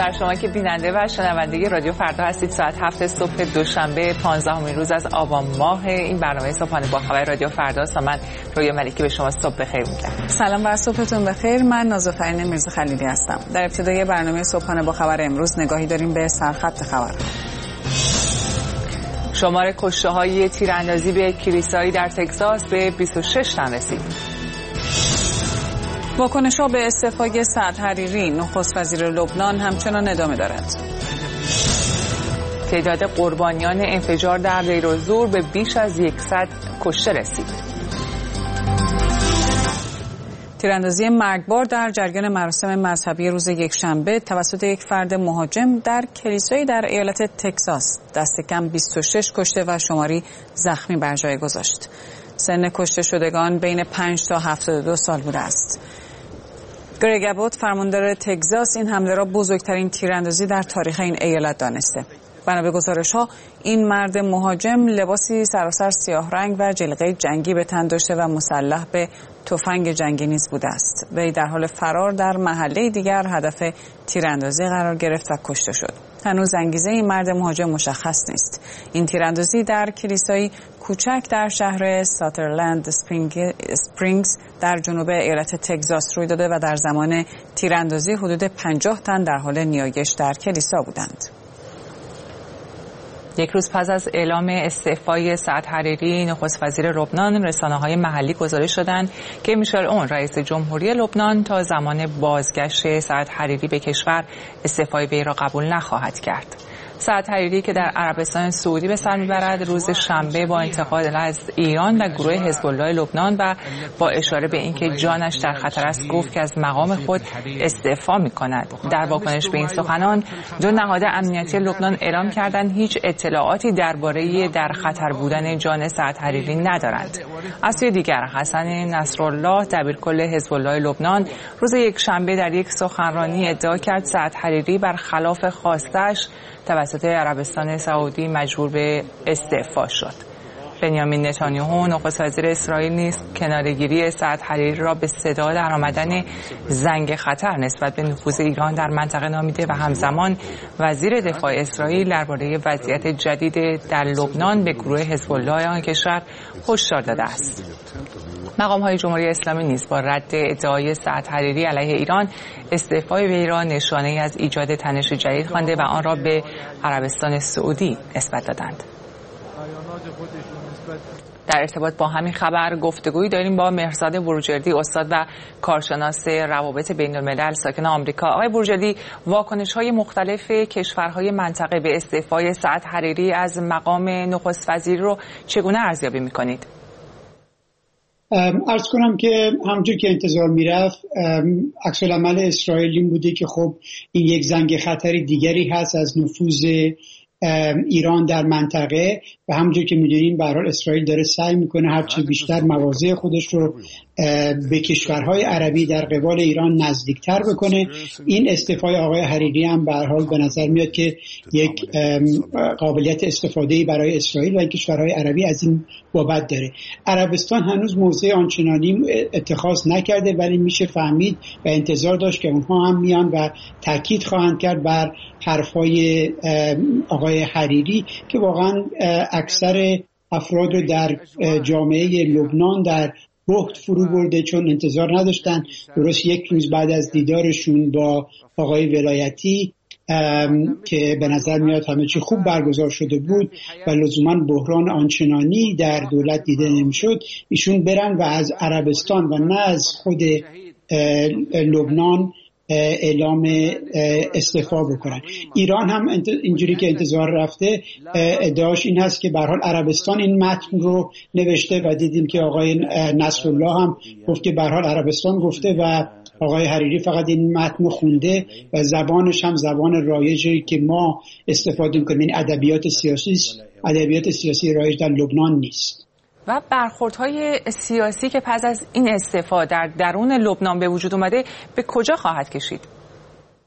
بر شما که بیننده و شنونده رادیو فردا هستید. ساعت 7 صبح دوشنبه 15 روز از آبان ماه. این برنامه صبحانه با خبر رادیو فردا است. من رویا ملکی به شما صبح بخیر میگم. سلام و صبحتون بخیر. من نازافرین میرزا خلیلی هستم. در ابتدای برنامه صبحانه با خبر امروز نگاهی داریم به سرخط خبر. شمار کشته‌های تیراندازی به کلیسایی در تگزاس به 26 تن رسید. واکنش‌ها به استعفای سعد حریری، نخست وزیر لبنان همچنان ادامه دارد. تعداد قربانیان انفجار در دیر الزور به بیش از 100 کشته رسید. تیراندازی مرگبار در جریان مراسم مذهبی روز یکشنبه توسط یک فرد مهاجم در کلیسایی در ایالت تگزاس دست کم 26 کشته و شماری زخمی بر جای گذاشت. سن کشته شدگان بین 5 تا 72 سال بوده است. گرگ ابوت فرماندار تگزاس این حمله را بزرگترین تیراندازی در تاریخ این ایالت دانسته. بنا به گزارش‌ها این مرد مهاجم لباسی سراسر سیاه رنگ و جلیقه جنگی به تن داشته و مسلح به تفنگ جنگی نیز بوده است. وی در حال فرار در محله دیگر هدف تیراندازی قرار گرفت و کشته شد. هنوز انگیزه این مرد مهاجم مشخص نیست. این تیراندازی در کلیسایی کوچک در شهر ساترلند اسپرینگز در جنوب ایالت تگزاس روی داده و در زمان تیراندازی حدود 50 تن در حال نیایش در کلیسا بودند. یک روز پس از اعلام استعفای سعد حریری نخست وزیر لبنان، رسانه‌های محلی گزارش دادند که میشل اون رئیس جمهوری لبنان تا زمان بازگشت سعد حریری به کشور استعفای وی را قبول نخواهد کرد. سعد حریری که در عربستان سعودی به سر میبرد روز شنبه با انتقاد از ایران و گروه حزب الله لبنان و با اشاره به اینکه جانش در خطر است گفت که از مقام خود استعفا میکند. در واکنش به این سخنان دو نهاد امنیتی لبنان اعلام کردند هیچ اطلاعاتی درباره در خطر بودن جان سعد حریری ندارند. از سوی دیگر حسن نصرالله دبیرکل حزب الله لبنان روز یکشنبه در یک سخنرانی ادعا کرد سعد حریری برخلاف خواستش توسط عربستان سعودی مجبور به استعفا شد. بنیامین نتانیاهو نخست وزیر اسرائیل نیز کناره‌گیری سعد حریری را به صدا درآمدن زنگ خطر نسبت به نفوذ ایران در منطقه نامیده و همزمان وزیر دفاع اسرائیل درباره وضعیت جدید در لبنان به گروه حزب الله آن کشور هشدار داده است. مقام‌های جمهوری اسلامی نیز با رد ادعای سعد حریری علیه ایران استعفای وی را نشانه‌ای از ایجاد تنش جدید خوانده و آن را به عربستان سعودی نسبت دادند. در ارتباط با همین خبر گفتگویی داریم با مهرزاد بروجردی، استاد و کارشناس روابط بین‌الملل ساکن آمریکا. آقای بروجردی، واکنش‌های مختلف کشورهای منطقه به استعفای سعد حریری از مقام نخست وزیر رو چگونه ارزیابی می‌کنید؟ عرض کنم که همونجور که انتظار میرفت عکس العمل اسرائیل این بوده که خب این یک زنگ خطر دیگری هست از نفوذ ایران در منطقه و همونجور که میدونیم به هر حال اسرائیل داره سعی میکنه هرچه بیشتر مواضع خودش رو به کشورهای عربی در قبال ایران نزدیکتر بکنه. این استعفای آقای حریری هم به هر حال به نظر میاد که یک قابلیت استفاده‌ای برای اسرائیل و کشورهای عربی از این بابت داره. عربستان هنوز موضع آنچنانی اتخاذ نکرده ولی میشه فهمید و انتظار داشت که اونها هم میان و تاکید خواهند کرد بر حرفای آقای حریری که واقعا اکثر افراد رو در جامعه لبنان در بهت فرو برده، چون انتظار نداشتن درست یک روز بعد از دیدارشون با آقای ولایتی که به نظر میاد همه چی خوب برگزار شده بود و لزوما بحران آنچنانی در دولت دیده نمیشد، ایشون برن و از عربستان و نه از خود لبنان اعلام استعفا بکنن. ایران هم اینجوری که انتظار رفته ادعاش این هست که به هر حال عربستان این متن رو نوشته و دیدیم که آقای نصرالله هم گفت که به هر حال عربستان گفته و آقای حریری فقط این متن رو خونده و زبانش هم زبان رایجی که ما استفاده می‌کنیم، این ادبیات سیاسی رایج در لبنان نیست. و برخوردهای سیاسی که پس از این استعفا در درون لبنان به وجود اومده به کجا خواهد کشید؟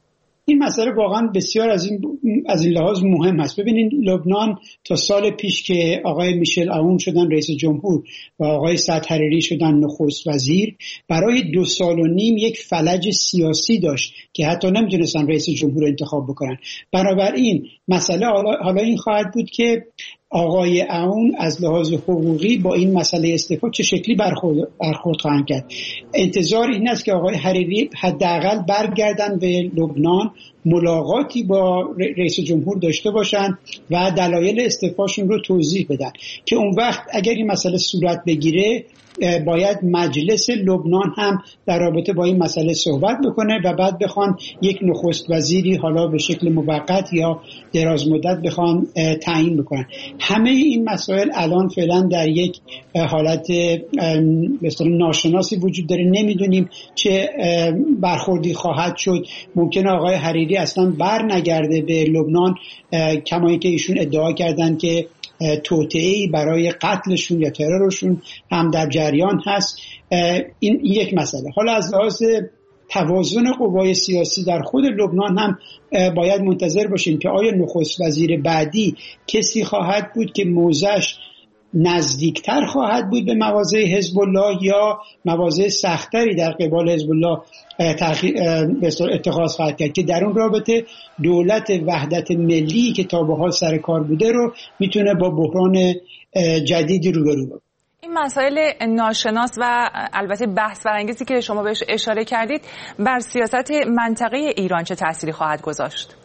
این مسئله واقعا بسیار از این لحاظ مهم است. ببینید لبنان تا سال پیش که آقای میشل عون شدن رئیس جمهور و آقای سعد حریری شدن نخست وزیر، برای 2.5 سال یک فلج سیاسی داشت که حتی نمیتونستن رئیس جمهور انتخاب بکنن. بنابراین مسئله حالا این خواهد بود که آقای عون از لحاظ حقوقی با این مسئله استعفا چه شکلی برخورد خواهند کرد. انتظار این است که آقای حریری حداقل برگردن به لبنان، ملاقاتی با رئیس جمهور داشته باشند و دلایل استعفاشون رو توضیح بدن که اون وقت اگر این مسئله صورت بگیره باید مجلس لبنان هم در رابطه با این مسئله صحبت بکنه و بعد بخوان یک نخست وزیری حالا به شکل موقت یا دراز مدت بخوان تعیین بکنن. همه این مسائل الان فعلا در یک حالت به اصطلاح ناشناسی وجود داره. نمیدونیم چه برخوردی خواهد شد. ممکنه آقای حریری اصلا بر نگرده به لبنان، کما اینکه ایشون ادعا کردن که توطئه‌ای برای قتلشون یا ترورشون هم در جریان هست. این یک مسئله. حالا از لحاظ توازن قوای سیاسی در خود لبنان هم باید منتظر باشیم که آیا نخست وزیر بعدی کسی خواهد بود که موضعش نزدیکتر خواهد بود به مواضع حزب الله یا مواضع سختری در قبال حزب الله اتخاذ خواهد کرد که در اون رابطه دولت وحدت ملی که تا به حال سر کار بوده رو میتونه با بحران جدیدی روبرو بشه. این مسائل ناشناس و البته بحث برانگیزی که شما بهش اشاره کردید بر سیاست منطقه ایران چه تأثیری خواهد گذاشت؟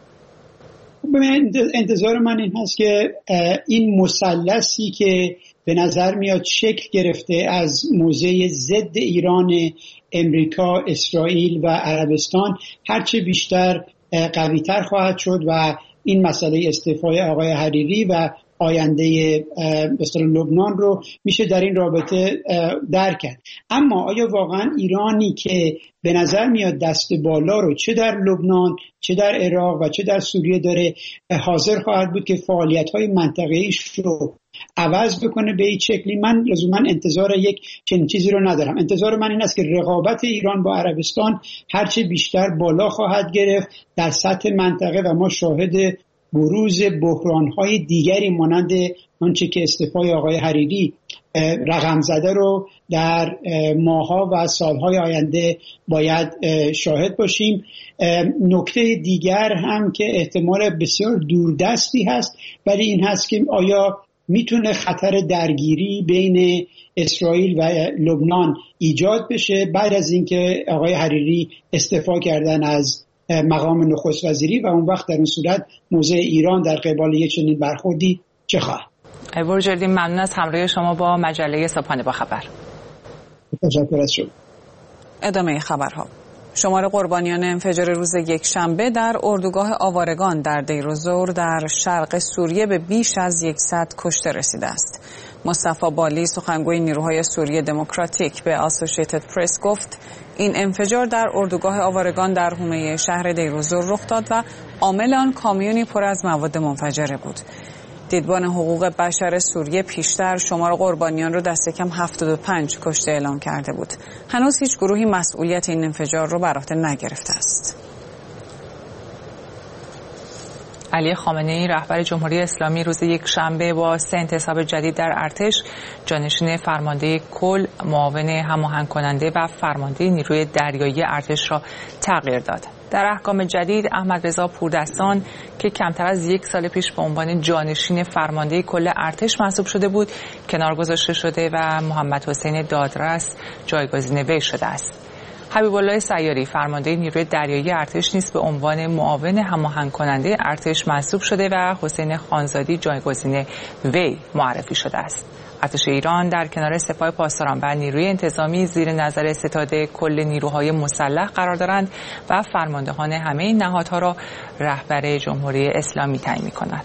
انتظار من این هست که این مثلثی که به نظر میاد شکل گرفته از موضع ضد ایران، امریکا، اسرائیل و عربستان هرچه بیشتر قوی‌تر خواهد شد و این مسئله استعفای آقای حریری و آینده مثلا لبنان رو میشه در این رابطه درک کرد. اما آیا واقعا ایرانی که به نظر میاد دست بالا رو چه در لبنان، چه در عراق و چه در سوریه داره، حاضر خواهد بود که فعالیت‌های منطقه‌ایش رو عوض بکنه به این شکلی؟ من لزوما انتظار یک چنین چیزی رو ندارم. انتظار من این است که رقابت ایران با عربستان هرچه بیشتر بالا خواهد گرفت در سطح منطقه و ما شاهد بروز بحران‌های دیگری مانند آنچه که استعفای آقای حریری رقم زده رو در ماه‌ها و سال‌های آینده باید شاهد باشیم. نکته دیگر هم که احتمال بسیار دوردستی هست ولی این هست که آیا میتونه خطر درگیری بین اسرائیل و لبنان ایجاد بشه بعد از اینکه آقای حریری استعفا کردن از مقام نخست وزیری و اون وقت در این صورت موضع ایران در قبال یک چنین برخوردی چه خواهد؟ برجردی ممنون از همراهی شما با مجله صبحانه با خبر. تشکر از شما. ادامه خبرها. شمار قربانیان انفجار روز یکشنبه در اردوگاه آوارگان در دیر الزور در شرق سوریه به بیش از 100 کشته رسیده است. مصطفی بالی سخنگوی نیروهای سوریه دموکراتیک به اسوسییتد پرس گفت این انفجار در اردوگاه آوارگان در حومه شهر دیر الزور رخ داد و عامل آن کامیونی پر از مواد منفجره بود. دیدبان حقوق بشر سوریه پیشتر شمار قربانیان رو دست کم 75 کشته اعلام کرده بود. هنوز هیچ گروهی مسئولیت این انفجار رو بر عهده نگرفته است. علی خامنه‌ای رهبر جمهوری اسلامی روز یکشنبه با 3 انتصاب جدید در ارتش جانشین فرمانده کل، معاون هماهنگ کننده و فرمانده نیروی دریایی ارتش را تغییر داد. در احکام جدید احمد رضا پوردستان که کمتر از 1 سال پیش به عنوان جانشین فرمانده کل ارتش منصوب شده بود کنار گذاشته شده و محمد حسین دادرس جایگزین وی شده است. حبیب الله سیاری فرمانده نیروی دریایی ارتش نیز به عنوان معاون هماهنگ کننده ارتش منصوب شده و حسین خانزادی جایگزین وی معرفی شده است. ارتش ایران در کنار سپاه پاسداران و نیروی انتظامی زیر نظر ستاد کل نیروهای مسلح قرار دارند و فرماندهان همه این نهادها را رهبر جمهوری اسلامی تعیین می‌کند.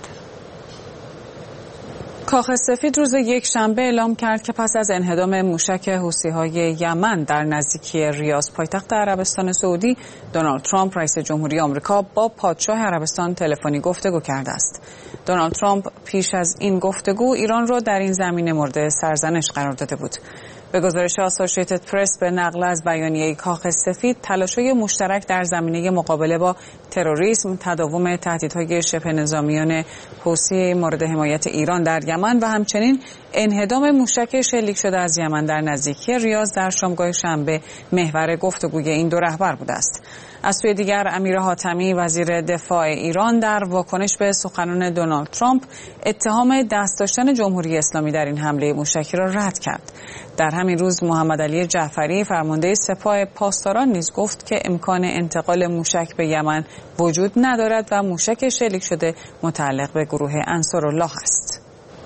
کاخ سفید روز یکشنبه اعلام کرد که پس از انهدام موشک حوثی‌های یمن در نزدیکی ریاض پایتخت عربستان سعودی، دونالد ترامپ رئیس جمهوری آمریکا با پادشاه عربستان تلفنی گفتگو کرده است. دونالد ترامپ پیش از این گفتگو ایران را در این زمینه مورد سرزنش قرار داده بود. به گزارش آسوشیتد پرس به نقل از بیانیه کاخ سفید، تلاش‌های مشترک در زمینه مقابله با تروریسم، تداوم تهدیدهای شبه نظامیان حوثی مورد حمایت ایران در یمن و همچنین انهدام موشک شلیک شده از یمن در نزدیکی ریاض در شامگاه شنبه محور گفتگوی این دو رهبر بوده است. از سوی دیگر امیر حاتمی وزیر دفاع ایران در واکنش به سخنان دونالد ترامپ اتهام دست داشتن جمهوری اسلامی در این حمله موشکی را رد کرد. در همین روز محمد علی جعفری فرمانده سپاه پاسداران نیز گفت که امکان انتقال موشک به یمن وجود ندارد و موشک شلیک شده متعلق به گروه انصارالله است.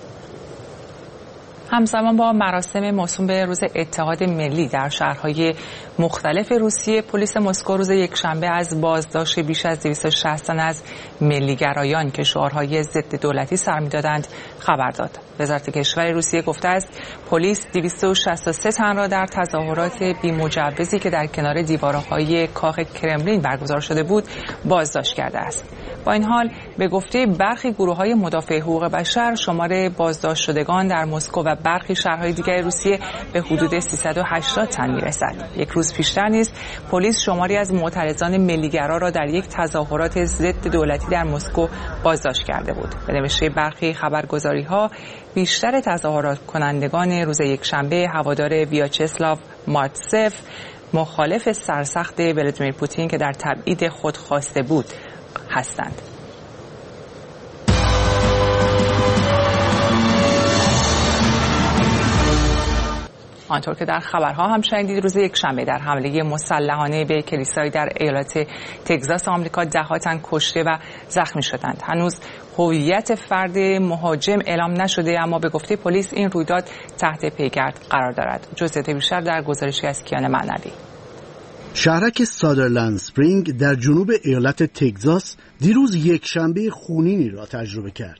همزمان با مراسم موسوم به روز اتحاد ملی در شهرهای مختلف روسیه، پلیس مسکو روز یکشنبه از بازداشت بیش از 260 تن از ملیگرایان که شعارهای ضد دولتی سر می‌دادند خبر داد. وزارت کشور روسیه گفته است پلیس 263 تن را در تظاهرات بی‌مجوزی که در کنار دیوارهای کاخ کرملین برگزار شده بود بازداشت کرده است. با این حال به گفته برخی گروه‌های مدافع حقوق بشر، شمار بازداشت شدگان در مسکو و برخی شهرهای دیگر روسیه به حدود 380 تن می‌رسد. یک روز پیشتر نیز پلیس شماری از معترضان ملیگرا را در یک تظاهرات ضد دولتی در مسکو بازداشت کرده بود. به نوشته برخی خبرگزاری‌ها، بیشتر تظاهرات کنندگان روز یکشنبه هوادار ویاچسلاو مارتسف، مخالف سرسخت ولادیمیر پوتین که در تبعید خود خواسته بود هستند. آنطور که در خبرها هم شنیدید، روز یکشنبه در حمله مسلحانه به کلیسایی در ایالت تگزاس آمریکا ده‌ها تن کشته و زخمی شدند. هنوز هویت فرد مهاجم اعلام نشده، اما به گفته پلیس این رویداد تحت پیگرد قرار دارد. جزئیات بیشتر در گزارشی از کیان معنوی. شهرک سادرلند سپرینگ در جنوب ایالت تگزاس دیروز یکشنبه خونینی را تجربه کرد.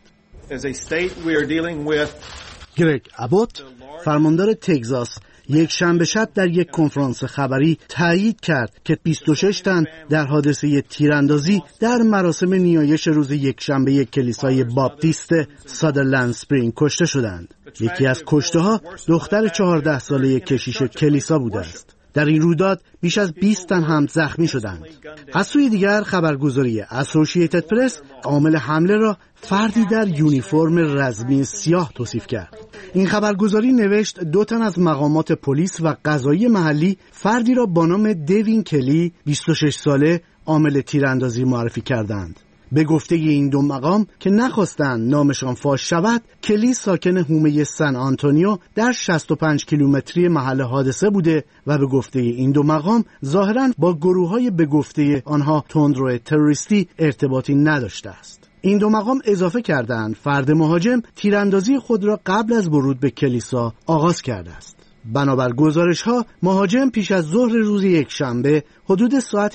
گرگ ابوت، فرماندار تگزاس، یکشنبه شب در یک کنفرانس خبری تایید کرد که 26 تن در حادثه تیراندازی در مراسم نیایش روز یکشنبه کلیسای باپتیست سادرلند سپرینگ کشته شدند. یکی از کشته‌ها دختر 14 ساله کشیش کلیسا بوده است. در این رویداد بیش از 20 تن هم زخمی شدند. از سوی دیگر خبرگزاری اسوشیتد پرس عامل حمله را فردی در یونیفرم رزمی سیاه توصیف کرد. این خبرگزاری نوشت 2 تن از مقامات پلیس و قضایی محلی فردی را با نام دیوین کلی 26 ساله عامل تیراندازی معرفی کردند. به گفته این دو مقام که نخواستند نامشان فاش شود، کلی ساکن حومه سن آنتونیو در 65 کیلومتری محل حادثه بوده و به گفته این دو مقام ظاهراً با گروه‌های به گفته آنها تندرو تروریستی ارتباطی نداشته است. این دو مقام اضافه کردند فرد مهاجم تیراندازی خود را قبل از ورود به کلیسا آغاز کرده است. بنابر گزارش‌ها، مهاجم پیش از ظهر روز یکشنبه حدود ساعت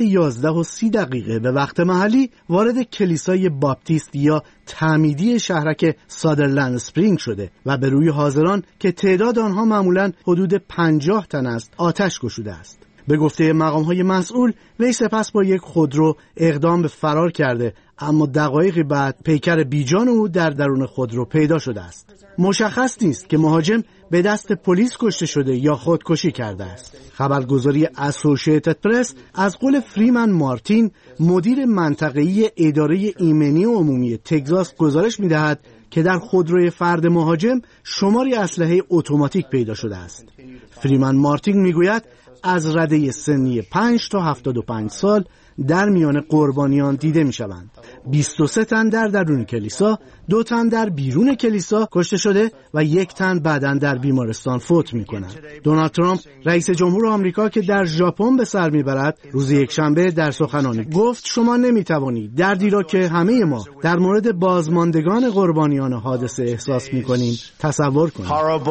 11:30 به وقت محلی وارد کلیسای باپتیست یا تعمیدی شهرک سادرلند سپرینگ شده و به روی حاضران که تعداد آنها معمولاً حدود 50 تن است آتش گشوده است. به گفته مقام‌های مسئول، وی سپس با یک خودرو اقدام به فرار کرده، اما دقایقی بعد پیکر بیجان او در درون خودرو پیدا شده است. مشخص نیست که مهاجم به دست پلیس کشته شده یا خودکشی کرده است. خبرگزاری اسوشیتد پرس از قول فریمن مارتین، مدیر منطقه‌ای اداره ایمنی عمومی تگزاس، گزارش می‌دهد که در خودروی فرد مهاجم شماری اسلحه اتوماتیک پیدا شده است. فریمن مارتین می‌گوید از رده سنی 5 تا 75 سال در میان قربانیان دیده می شوند. 23 تن در درون کلیسا، 2 تن در بیرون کلیسا کشته شده و 1 تن بعداً در بیمارستان فوت می کنند. دونالد ترامپ رئیس جمهور آمریکا که در ژاپن به سر می برد، روز یکشنبه در سخنانی گفت شما نمی توانید دردی را که همه ما در مورد بازماندگان قربانیان حادثه احساس می کنیم تصور کنید.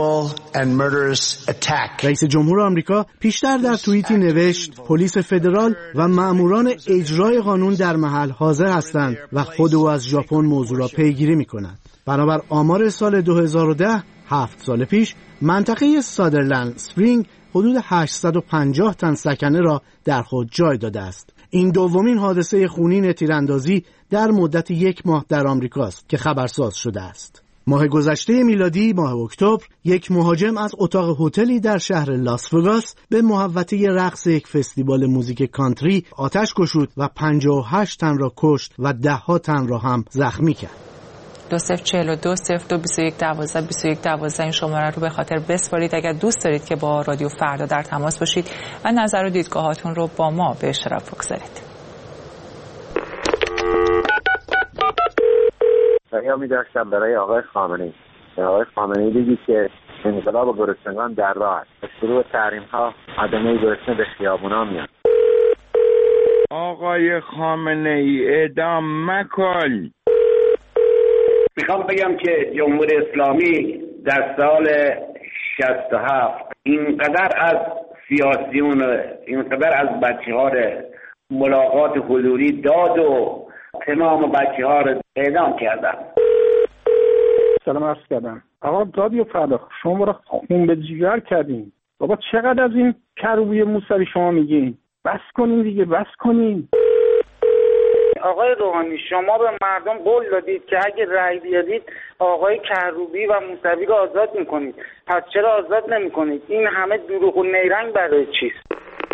رئیس جمهور آمریکا پیشتر در توییتی نوشت پلیس فدرال و مأموران اجرای قانون در محل حاضر هستند و خود او از ژاپن موضوع را پیگیری می‌کند. بنابر آمار سال 2010، 7 سال پیش، منطقه سادرلند سپرینگ حدود 850 تن سکنه را در خود جای داده است. این دومین حادثه خونین تیراندازی در مدت 1 ماه در آمریکاست که خبرساز شده است. ماه گذشته میلادی ماه اکتبر یک مهاجم از اتاق هتلی در شهر لاس وگاس به محوطه رقص یک فستیوال موزیک کانتری آتش گشود و 58 تن را کشت و 10 تن را هم زخمی کرد. 2042 02 21 12 21 12 این شماره رو به خاطر بسپارید اگر دوست دارید که با رادیو فردا در تماس باشید و نظر و دیدگاهاتون رو با ما به اشتراک بگذارید. پیامی داشتم برای آقای خامنه‌ای. آقای خامنه‌ای بگید که انقلاب گرسنگان در راه است. شروع تحریم‌ها آدمای گرسنه به خیابونا میان. آقای خامنه‌ای اعدام مکن. میخوام بگم که جمهوری اسلامی در سال 67 اینقدر از سیاسیون، اینقدر از بچه‌ها ملاقات حضوری داد و تمام بچه‌ها رو اعدام کردن. سلام عرض کردم. آقا رادیو فردا شما را خون به جگر کردین. بابا چقدر از این کروبی موسوی شما میگین؟ بس کنین دیگه، بس کنین. آقای روحانی شما به مردم قول دادید که اگه رأی بیارید آقای کروبی و موسوی رو آزاد میکنید. پس چرا آزاد نمیکنید؟ این همه دروغ و نیرنگ برای چیست؟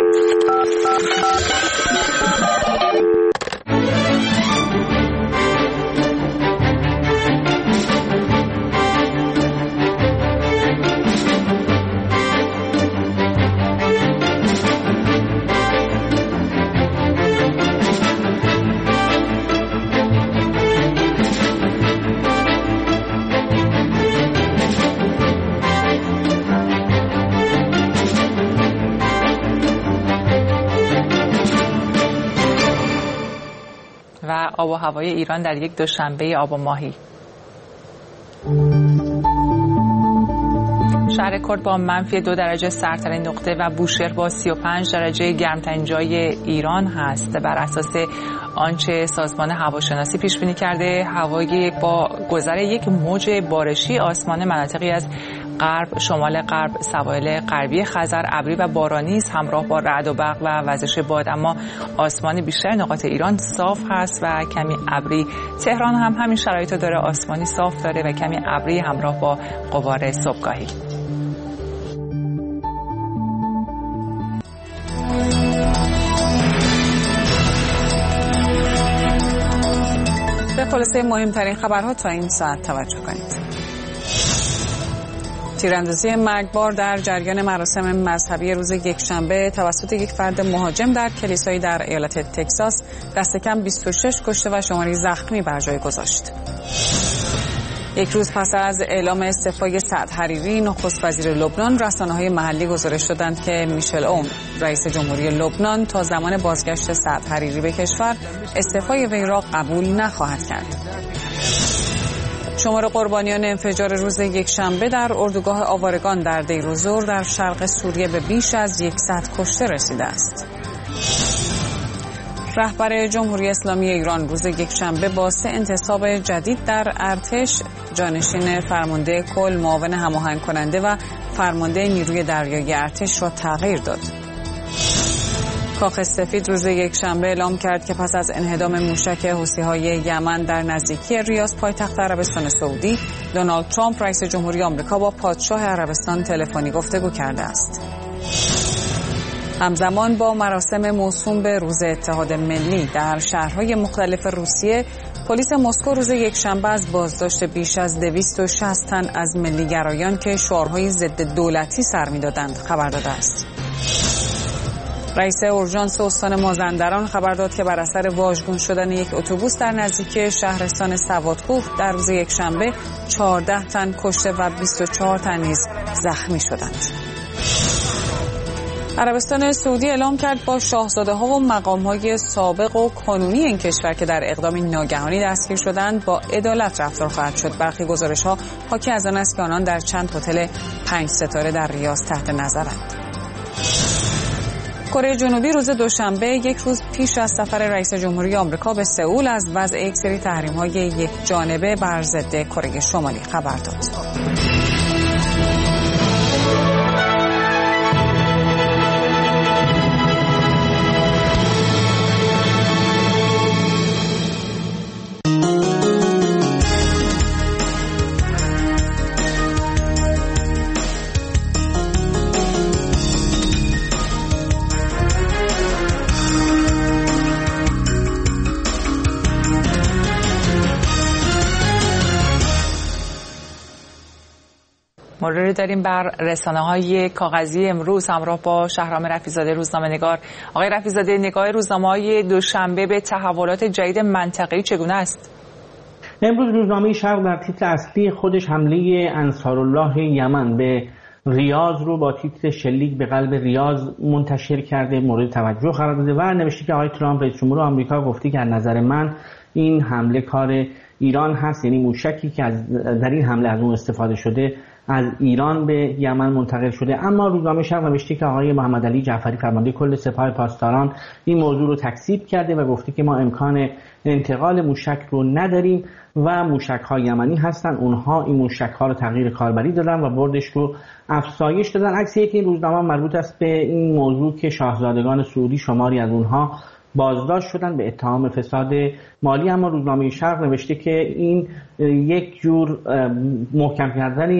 و آب و هوای ایران در یک دوشنبه آب و ماهی. شهر کرد با -2 درجه سردترین نقطه و بوشهر با 35 درجه گرمترین جای ایران هست. بر اساس آنچه سازمان هواشناسی پیش بینی کرده، هوای با گذر یک موج بارشی آسمان مناطقی از غرب، شمال غرب، سواحل غربی خزر ابری و بارانی است، همراه با رعد و برق و وزش باد. اما آسمان بیشتر نقاط ایران صاف هست و کمی ابری. تهران هم همین شرایط داره، آسمانی صاف داره و کمی ابری همراه با غبار صبحگاهی. به خلاصه مهمترین خبرها تا این ساعت توجه کنید. تیراندازی مرگبار در جریان مراسم مذهبی روز یکشنبه توسط یک فرد مهاجم در کلیسایی در ایالت تگزاس دست کم 26 کشته و شماری زخمی بر جای گذاشت. یک روز پس از اعلام استعفای سعد حریری نخست وزیر لبنان، رسانه‌های محلی گزارش دادند که میشل اون رئیس جمهوری لبنان تا زمان بازگشت سعد حریری به کشور استعفای وی را قبول نخواهد کرد. شمار قربانیان انفجار روز یکشنبه در اردوگاه آوارگان در دیروزور در شرق سوریه به بیش از 100 کشته رسیده است. رهبر جمهوری اسلامی ایران روز یکشنبه با 3 انتصاب جدید در ارتش، جانشین فرمانده کل، معاون هماهنگ کننده و فرمانده نیروی دریایی ارتش را تغییر داد. کاخ سفید روز یکشنبه اعلام کرد که پس از انهدام موشک حوثی‌های یمن در نزدیکی ریاض پایتخت عربستان سعودی، دونالد ترامپ رئیس جمهوری آمریکا با پادشاه عربستان تلفنی گفتگو کرده است. همزمان با مراسم موسوم به روز اتحاد ملی در شهرهای مختلف روسیه، پلیس مسکو روز یکشنبه از بازداشت بیش از 260 تن از ملیگرایان که شعارهای ضد دولتی سر می‌دادند خبر داده است. رئیس اورژانس استان مازندران خبر داد که بر اثر واژگون شدن یک اتوبوس در نزدیکی شهرستان سوادکوه در روز یکشنبه 14 تن کشته و 24 تن نیز زخمی شدند. عربستان سعودی اعلام کرد با شاهزاده‌ها و مقام‌های سابق و کنونی این کشور که در اقدامی ناگهانی دستگیر شدند با عدالت رفتار خواهد شد. برخی گزارش‌ها حاکی از آن است که آنان در چند هتل 5 ستاره در ریاض تحت نظرند. کره جنوبی روز دوشنبه، یک روز پیش از سفر رئیس جمهوری آمریکا به سئول، از وضع یک سری تحریم‌های یک جانبه بر ضد کره شمالی خبر داد. جمهوری رو داریم بر رسانه‌های کاغذی امروز همراه با شهرام رفیع‌زاده روزنامه‌نگار. آقای رفیع‌زاده، نگاه روزنامه‌های دوشنبه به تحولات جدید منطقه‌ای چگونه است؟ امروز روزنامه شرق در تیتر اصلی خودش حمله انصارالله یمن به ریاض رو با تیتر شلیک به قلب ریاض منتشر کرده، مورد توجه قرار داده و نوشته که آقای ترامپ رئیس جمهور آمریکا گفته که از نظر من این حمله کار ایران هست، یعنی موشکی که در این حمله از اون استفاده شده از ایران به یمن منتقل شده. اما روزنامه شرق نوشته که آقای محمد علی جعفری فرمانده کل سپاه پاسداران این موضوع رو تکذیب کرده و گفته که ما امکان انتقال موشک رو نداریم و موشک‌های یمنی هستن، اونها این موشک‌ها رو تغییر کاربری دادن و بردش رو افزایش دادن. عکس این روزنامه مربوط است به این موضوع که شاهزادگان سعودی شماری از اونها بازداشت شدن به اتهام فساد مالی. اما روزنامه شرق نوشته که این یک جور محکم کردن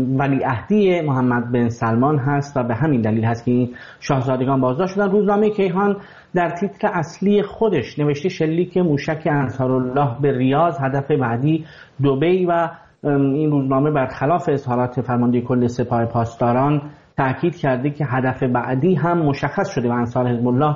ولیعهدی محمد بن سلمان هست و به همین دلیل هست که این شاهزادگان بازداشت شدن. روزنامه کیهان در تیتر اصلی خودش نوشته شلیک موشک انصارالله به ریاض هدف بعدی دبی و این روزنامه برخلاف اظهارات فرمانده کل سپاه پاسداران تأکید کرده که هدف بعدی هم مشخص شده و انصار حزب الله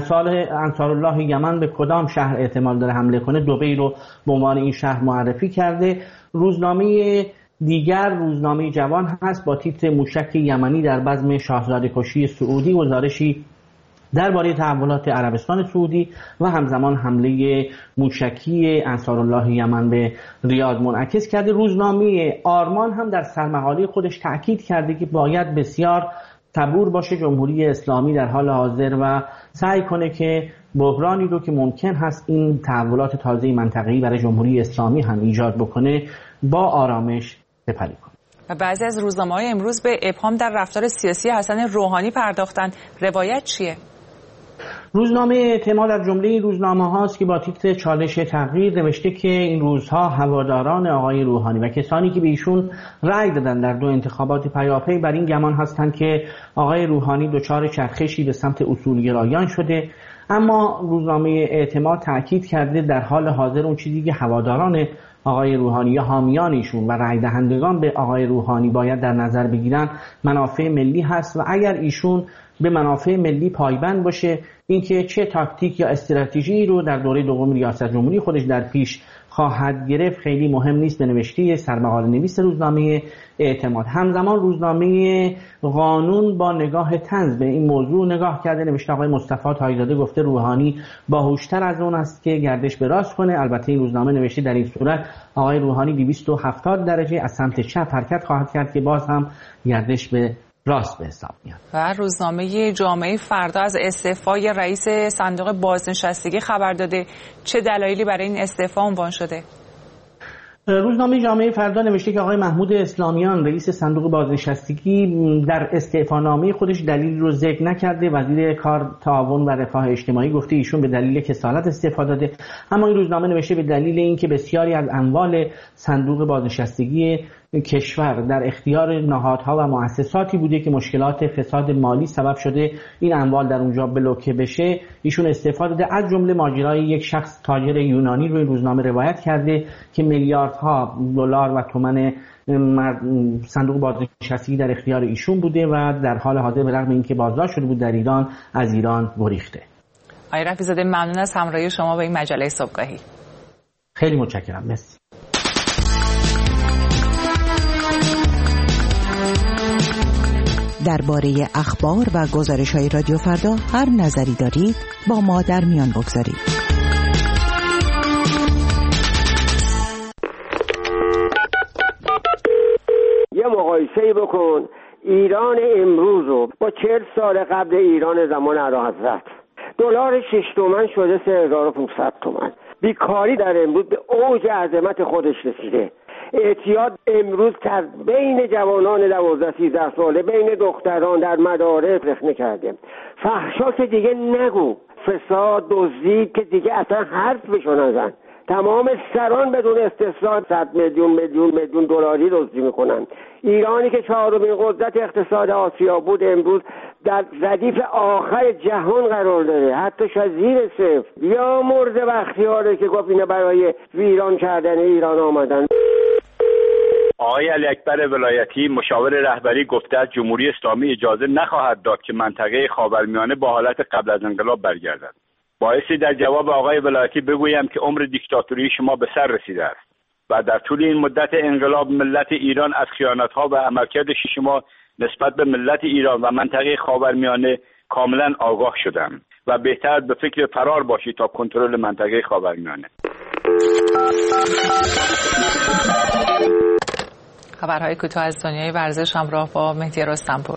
انصارالله یمن به کدام شهر احتمال داره حمله کنه دبی رو به عنوان این شهر معرفی کرده. روزنامه دیگر روزنامه جوان هست با تیتر موشک یمنی در بزم شاهزاده کشی سعودی، گزارشی درباره تحولات عربستان سعودی و همزمان حمله موشکی انصارالله یمن به ریاض منعکس کرده. روزنامه آرمان هم در سرمقاله خودش تأکید کرده که باید بسیار صبور باشه جمهوری اسلامی در حال حاضر و سعی کنه که بحرانی رو که ممکن هست این تحولات تازه منطقه‌ای برای جمهوری اسلامی هم ایجاد بکنه با آرامش سپری کنه. و بعضی از روزنامه‌های امروز به ابهام در رفتار سیاسی حسن روحانی پرداختند. روایت چیه؟ روزنامه اعتماد از جمله این روزنامه هاست که با تیتر چالش تغییر نوشته که این روزها هواداران آقای روحانی و کسانی که به ایشون رأی دادن در دو انتخابات پیاپی بر این گمان هستند که آقای روحانی دچار چرخشی به سمت اصولگرایان شده. اما روزنامه اعتماد تأکید کرده در حال حاضر اون چیزی که هواداران آقای روحانی یا حامیان ایشون و رأی دهندگان به آقای روحانی باید در نظر بگیرن منافع ملی هست و اگر ایشون به منافع ملی پایبند باشه اینکه چه تاکتیک یا استراتژی رو در دوره دوم ریاست جمهوری خودش در پیش خواهد گرفت خیلی مهم نیست. به نوشته سرمقاله نویس روزنامه اعتماد. همزمان روزنامه قانون با نگاه طنز به این موضوع نگاه کرده، نوشته آقای مصطفی تایی‌زاده گفته روحانی باهوشتر از اون است که گردش به راست کنه. البته این روزنامه نوشته در این صورت آقای روحانی 270 درجه از سمت چپ حرکت خواهد کرد که باز هم گردش به راست به حساب میاد. و روزنامه جامعه فردا از استعفای رئیس صندوق بازنشستگی خبر داده. چه دلایلی برای این استعفا عنوان شده؟ روزنامه جامعه فردا نوشته که آقای محمود اسلامیان رئیس صندوق بازنشستگی در استعفانامه خودش دلیل رو ذکر نکرده. وزیر کار، تعاون و رفاه اجتماعی گفته ایشون به دلیل کسالت استعفا داده. اما این روزنامه نوشته به دلیل اینکه بسیاری از اموال صندوق بازنشستگی کشور در اختیار نهادها و مؤسساتی بوده که مشکلات فساد مالی سبب شده این اموال در اونجا بلوکه بشه، ایشون استعفا داده. از جمله ماجرای یک شخص تاجر یونانی رو این روزنامه روایت کرده که میلیاردها دلار و تومان صندوق بازنشستگی در اختیار ایشون بوده و در حال حاضر به رغم اینکه بازداشت شده بود در ایران از ایران گریخته. آقای رفیع‌زاده ممنون از همراهی شما به این مجله صبحگاهی. خیلی متشکرم. مرسی. درباره اخبار و گزارش‌های رادیو فردا هر نظری دارید با ما در میان بگذارید. یه مقایسه‌ای بکن ایران امروز رو با 40 سال قبل ایران زمان اعلیحضرت. دلار 6 تومن شده 3500 تومن. بیکاری در امروز به اوج عظمت خودش رسیده. اعتیاد امروز بین جوانان 12-13 ساله، بین دختران در مدارس رخنه کرده. فحشا که دیگه نگو، فساد، دزدی که دیگه اصلا حرف بشو نزن. تمام سران بدون استثنا 100 میلیون دلاری دزدی میکنن. ایرانی که 4مین قدرت اقتصاد آسیا بود امروز در ردیف آخر جهان قرار داره، حتی شاید زیر صفر. یا مرد بختیاره که گفت اینا برای ویران کردن ایران آمدن. آقای علی اکبر ولایتی مشاور رهبری گفته است جمهوری اسلامی اجازه نخواهد داد که منطقه خاورمیانه با حالت قبل از انقلاب برگردد. بایستی در جواب آقای ولایتی بگویم که عمر دیکتاتوری شما به سر رسیده است و در طول این مدت انقلاب ملت ایران از خیانت‌ها و عملکرد شما نسبت به ملت ایران و منطقه خاورمیانه کاملا آگاه شدم و بهتر به فکر فرار باشید تا کنترل منطقه خاورمیانه. خبرهای کوتاه از دنیای ورزش همراه با مهدی رستمپور.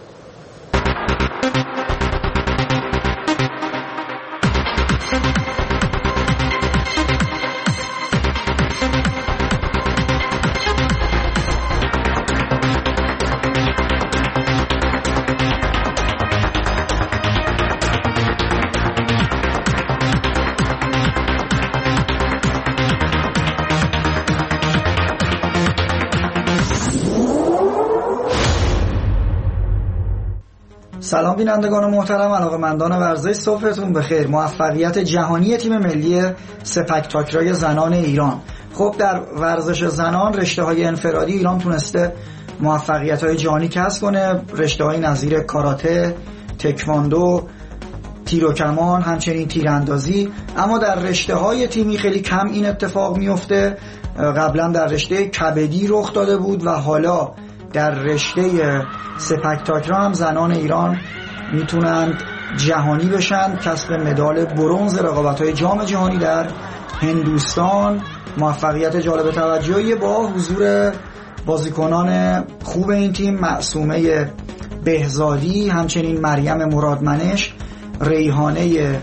سلام بینندگان محترم، علاقه‌مندان ورزش، صبحتون بخیر. موفقیت جهانی تیم ملی سپک تاکرای زنان ایران. خب در ورزش زنان رشته‌های انفرادی ایران تونسته موفقیت‌های جهانی کسب کنه، رشته‌های نظیر کاراته، تکواندو، تیر و کمان، همچنین تیراندازی. اما در رشته‌های تیمی خیلی کم این اتفاق میفته. قبلا در رشته کبدی رخ داده بود و حالا در رشته سپک تاکرا هم زنان ایران میتونند جهانی بشن. کسب مدال برنز رقابت‌های جام جهانی در هندوستان موفقیت جالب توجهی با حضور بازیکنان خوب این تیم، معصومه بهزادی، همچنین مریم مرادمنش، ریحانه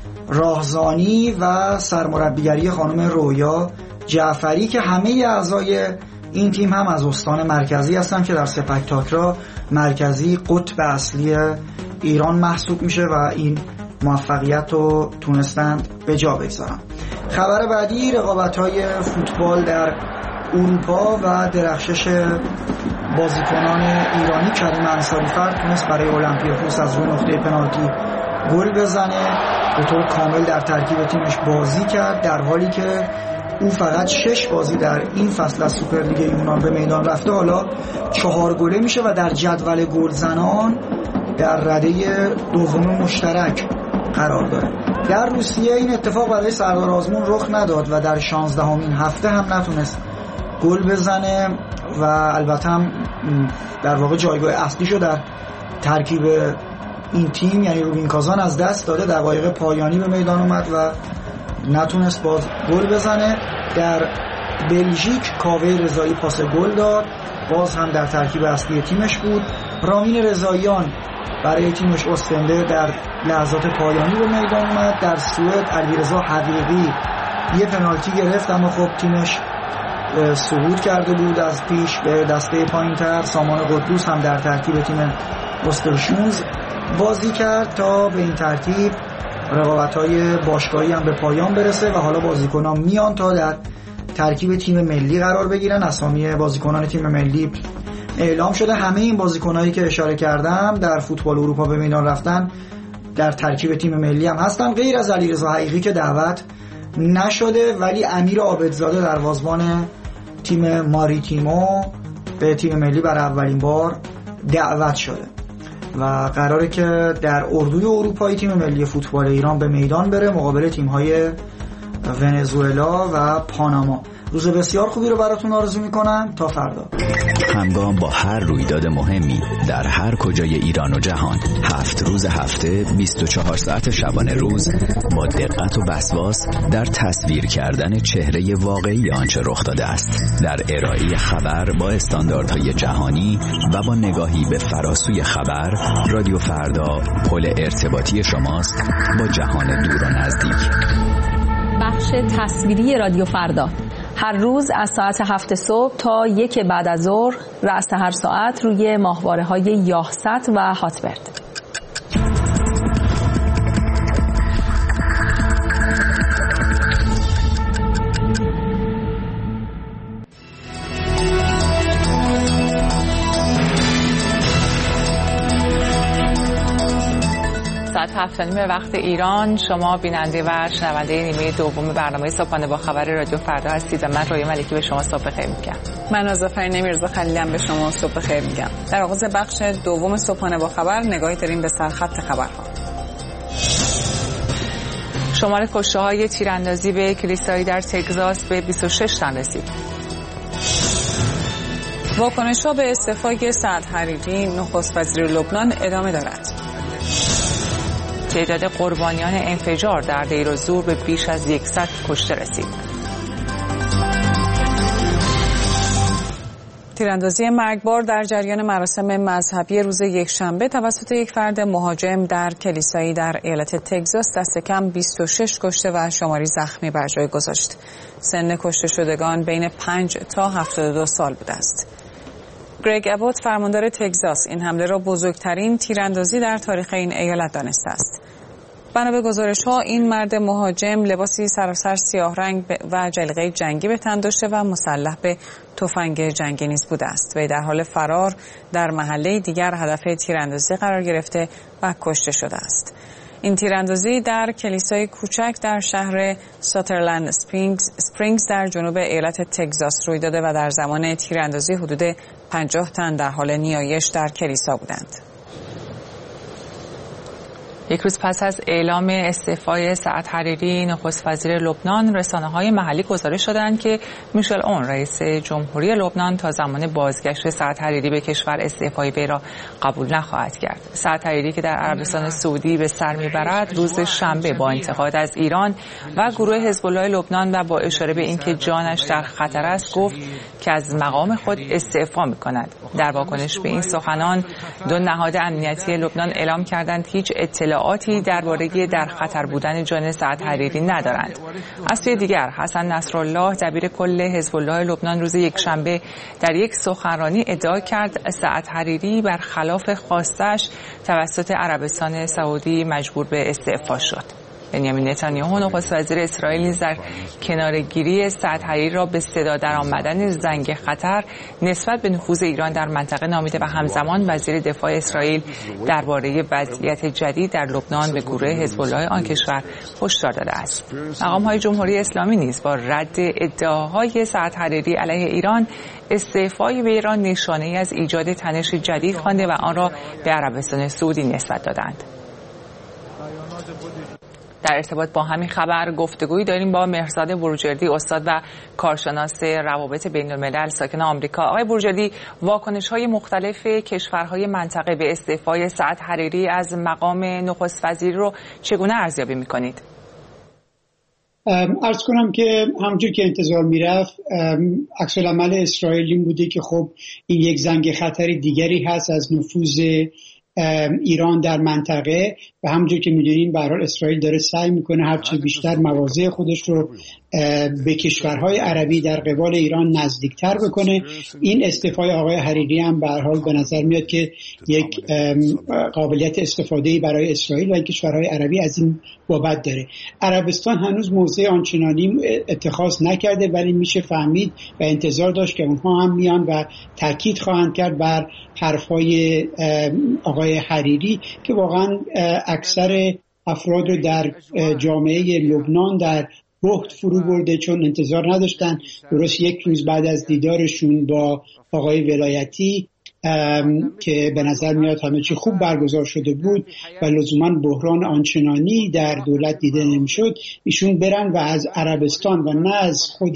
راهزانی و سرمربیگری خانم رویا جعفری که همه اعضای این تیم هم از استان مرکزی هستن که در سپک تاکرا مرکزی قطب اصلی ایران محسوب میشه و این موفقیت رو تونستند به جا بگذارن. خبر بعدی رقابت‌های فوتبال در اروپا و درخشش بازیکنان ایرانی. کریم انصاری فرد تونست برای اولمپیاکوس از روی نقطه پنالتی گل بزنه، به طور کامل در ترکیب تیمش بازی کرد، در حالی که او فقط 6 بازی در این فصل از سوپرلیگ یونان به میدان رفته. حالا 4 گله میشه و در جدول گلزنان در رده دوم مشترک قرار داره. در روسیه این اتفاق برای سردار آزمون رخ نداد و در 16مین هفته هم نتونست گل بزنه و البته هم در واقع جایگاه اصلیشو در ترکیب این تیم یعنی روبین کازان از دست داده. دقایق پایانی به میدان اومد و نتونست باز گل بزنه. در بلژیک کاوه رضایی پاس گل داد، باز هم در ترکیب اصلی تیمش بود. رامین رضاییان برای تیمش استنده در لحظات پایانی به میدان اومد. در سوئد علیرضا حقیقی یه پنالتی گرفت اما خب تیمش صعود کرده بود از پیش به دسته پایین‌تر. سامان قدوس هم در ترکیب تیم اوسترشونز بازی کرد تا به این ترتیب رقابت‌های باشگاهی هم به پایان برسه و حالا بازیکنان میان تا در ترکیب تیم ملی قرار بگیرن. اسامی بازیکنان تیم ملی اعلام شده. همه این بازیکنایی که اشاره کردم در فوتبال اروپا به میدان رفتن در ترکیب تیم ملی هم هستن، غیر از علیرضا حقیقی که دعوت نشده، ولی امیر عابدزاده دروازه‌بان تیم ماریتیمو به تیم ملی برای اولین بار دعوت شده و قراره که در اردوی اروپایی تیم ملی فوتبال ایران به میدان بره مقابل تیم‌های ونزوئلا و پاناما. روز بسیار خوبی رو براتون آرزو میکنم. تا فردا. همگام با هر رویداد مهمی در هر کجای ایران و جهان، 7 روز هفته 24 ساعت شبانه روز با دقت و وسواس در تصویر کردن چهره واقعی آنچه رخ داده است، در ارائه خبر با استانداردهای جهانی و با نگاهی به فراسوی خبر. رادیو فردا پل ارتباطی شماست با جهان دور و نزدیک. بخش تصویری رادیو فردا هر روز از ساعت 7 صبح تا 1 بعد از ظهر رأس هر ساعت روی ماهواره‌های یاهست و هاتبرد. ساعت 7:30 وقت ایران. شما بیننده و شنونده نیمه دوم برنامه صبحانه با خبر رادیو فردا هستید و من رویا ملکی به شما صبح بخیر میگم. من آذرفرین میرزا خلیلم به شما صبح خیر میگم. در آغاز بخش دوم صبحانه با خبر نگاهی داریم به سرخط خبرها. شمار کشته‌های تیراندازی به کلیسایی در تگزاس به 26 تن رسید. واکنش‌ها به استعفای سعد حریری نخست وزیر لبنان ادامه دارد. تعداد قربانیان انفجار در دیر الزور به بیش از 100 کشته رسید. تیراندازی مرگبار در جریان مراسم مذهبی روز یکشنبه توسط یک فرد مهاجم در کلیسایی در ایالت تگزاس دست کم 26 کشته و شماری زخمی بر جای گذاشت. سن کشته شدگان بین 5 تا 72 سال بوده است. گرگ ابوت فرماندار تگزاس این حمله را بزرگترین تیراندازی در تاریخ این ایالت دانسته است. بنا به گزارش‌ها این مرد مهاجم لباسی سراسر سیاه رنگ و جلیقه جنگی به تن داشته و مسلح به تفنگ جنگی نیز بوده است. وی در حال فرار در محله دیگر هدف تیراندازی قرار گرفته و کشته شده است. این تیراندازی در کلیسای کوچک در شهر ساترلند اسپرینگز در جنوب ایالت تگزاس روی داده و در زمان تیراندازی حدود 50 تن در حال نیایش در کلیسا بودند. یک روز پس از اعلام استعفای سعد حریری نخست وزیر لبنان، رسانه‌های محلی گزارش دادند که میشل اون رئیس جمهوری لبنان تا زمان بازگشت سعد حریری به کشور استعفای وی را قبول نخواهد کرد. سعد حریری که در عربستان سعودی به سر میبرد روز شنبه با انتقاد از ایران و گروه حزب الله لبنان و با اشاره به اینکه جانش در خطر است گفت که از مقام خود استعفا می‌کند. در واکنش به این سخنان دو نهاد امنیتی لبنان اعلام کردند هیچ اطلاعاتی درباره در خطر بودن جان سعد حریری ندارند. از سوی دیگر حسن نصرالله دبیر کل حزب الله لبنان روز یکشنبه در یک سخنرانی ادعا کرد سعد حریری برخلاف خواستش توسط عربستان سعودی مجبور به استعفا شد. بنیامین نتانیاهو نخست وزیر اسرائیل نیز در کناره‌گیری سعد حریری را به صدا درآمدن زنگ خطر نسبت به نفوذ ایران در منطقه نامیده و همزمان وزیر دفاع اسرائیل درباره وضعیت جدید در لبنان به گروه حزب الله آن کشور هشدار داده است. مقام‌های جمهوری اسلامی نیز با رد ادعاهای سعد حریری علیه ایران استعفای وی را نشانه‌ای از ایجاد تنش جدید خوانده و آن را به عربستان سعودی نسبت دادند. در ارتباط با همین خبر گفتگویی داریم با مهرزاد بروجردی، استاد و کارشناس روابط بین الملل ساکن آمریکا. آقای بروجردی، واکنش‌های مختلف کشورهای منطقه به استعفای سعد حریری از مقام نخست وزیر رو چگونه ارزیابی می‌کنید؟ عرض کنم که همونجور که انتظار میرفت عکس العمل اسرائیل این بوده که خب این یک زنگ خطری دیگری هست از نفوذ ایران در منطقه و همونجور که میدونین به هر حال اسرائیل داره سعی میکنه هرچه بیشتر مواضع خودش رو به کشورهای عربی در قبال ایران نزدیکتر بکنه. این استعفای آقای حریری هم به هر حال به نظر میاد که یک قابلیت استفاده‌ای برای اسرائیل و این کشورهای عربی از این بابت داره. عربستان هنوز موضع آنچنانی اتخاذ نکرده ولی میشه فهمید و انتظار داشت که اونها هم میان و تاکید خواهند کرد بر حرفای آقای حریری که واقعا اکثر افراد رو در جامعه لبنان در بهت فرو برده، چون انتظار نداشتن درست یک روز بعد از دیدارشون با آقای ولایتی که به نظر میاد همه چی خوب برگزار شده بود و لزوما بحران آنچنانی در دولت دیده نمیشد، ایشون برن و از عربستان و نه از خود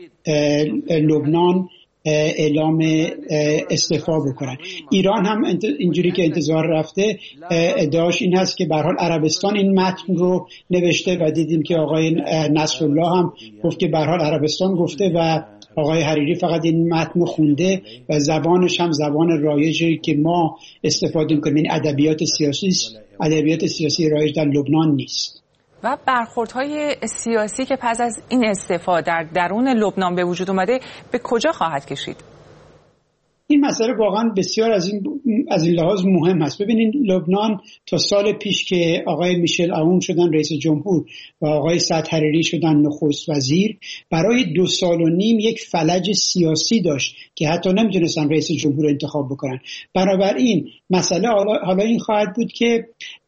لبنان اعلام استعفا بکنن. ایران هم اینجوری که انتظار رفته ادعاش این هست که به هر حال عربستان این متن رو نوشته و دیدیم که آقای نصرالله هم گفت که به هر حال عربستان گفته و آقای حریری فقط این متن رو خونده و زبانش هم زبان رایجی که ما استفاده می‌کنیم، این ادبیات سیاسی رایج در لبنان نیست. و برخوردهای سیاسی که پس از این استعفا در درون لبنان به وجود اومده به کجا خواهد کشید؟ این مسئله واقعا بسیار از این لحاظ مهم است. ببینید لبنان تا سال پیش که آقای میشل اون شدن رئیس جمهور و آقای سعد حریری شدن نخست وزیر، برای 2.5 سال یک فلج سیاسی داشت که حتی نمیتونستن رئیس جمهور انتخاب بکنن. بنابراین مسئله حالا این خواهد بود که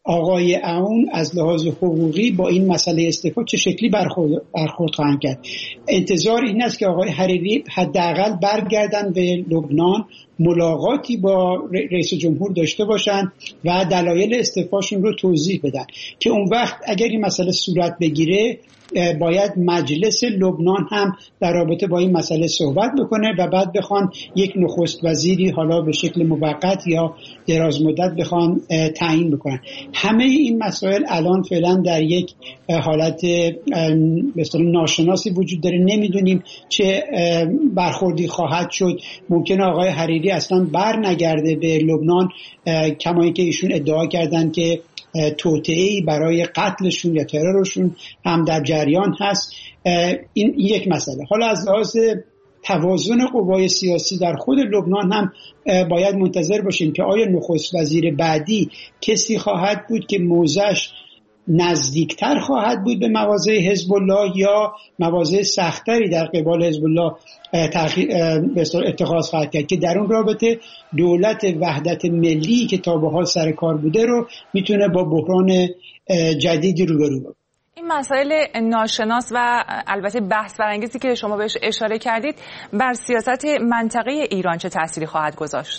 آقای عون از لحاظ حقوقی با این مسئله استعفا چه شکلی برخورد خواهند کرد. انتظار این است که آقای حریری حداقل برگردن به لبنان، ملاقاتی با رئیس جمهور داشته باشند و دلایل استعفاشون رو توضیح بدن که اون وقت اگر این مسئله صورت بگیره باید مجلس لبنان هم در رابطه با این مسئله صحبت بکنه و بعد بخوان یک نخست وزیری حالا به شکل موقت یا دراز مدت بخوان تعیین بکنن. همه این مسائل الان فعلا در یک حالت به اصطلاح ناشناسی وجود داره. نمیدونیم چه برخوردی خواهد شد. ممکنه آقای حریری اصلا بر نگرده به لبنان، کما اینکه ایشون ادعا کردن که توطئه‌ای برای قتلشون یا ترورشون هم در جریان هست. این یک مسئله. حالا از لحاظ توازن قوای سیاسی در خود لبنان هم باید منتظر باشیم که آیا نخست وزیر بعدی کسی خواهد بود که موضعش نزدیکتر خواهد بود به مواضع حزب الله یا مواضع سختری در قبال حزب الله اتخاذ خواهد کرد که در اون رابطه دولت وحدت ملی که تا به حال سر کار بوده رو میتونه با بحران جدیدی روبرو بشه. این مسائل ناشناس و البته بحث برانگیزی که شما بهش اشاره کردید بر سیاست منطقه ایران چه تأثیری خواهد گذاشت؟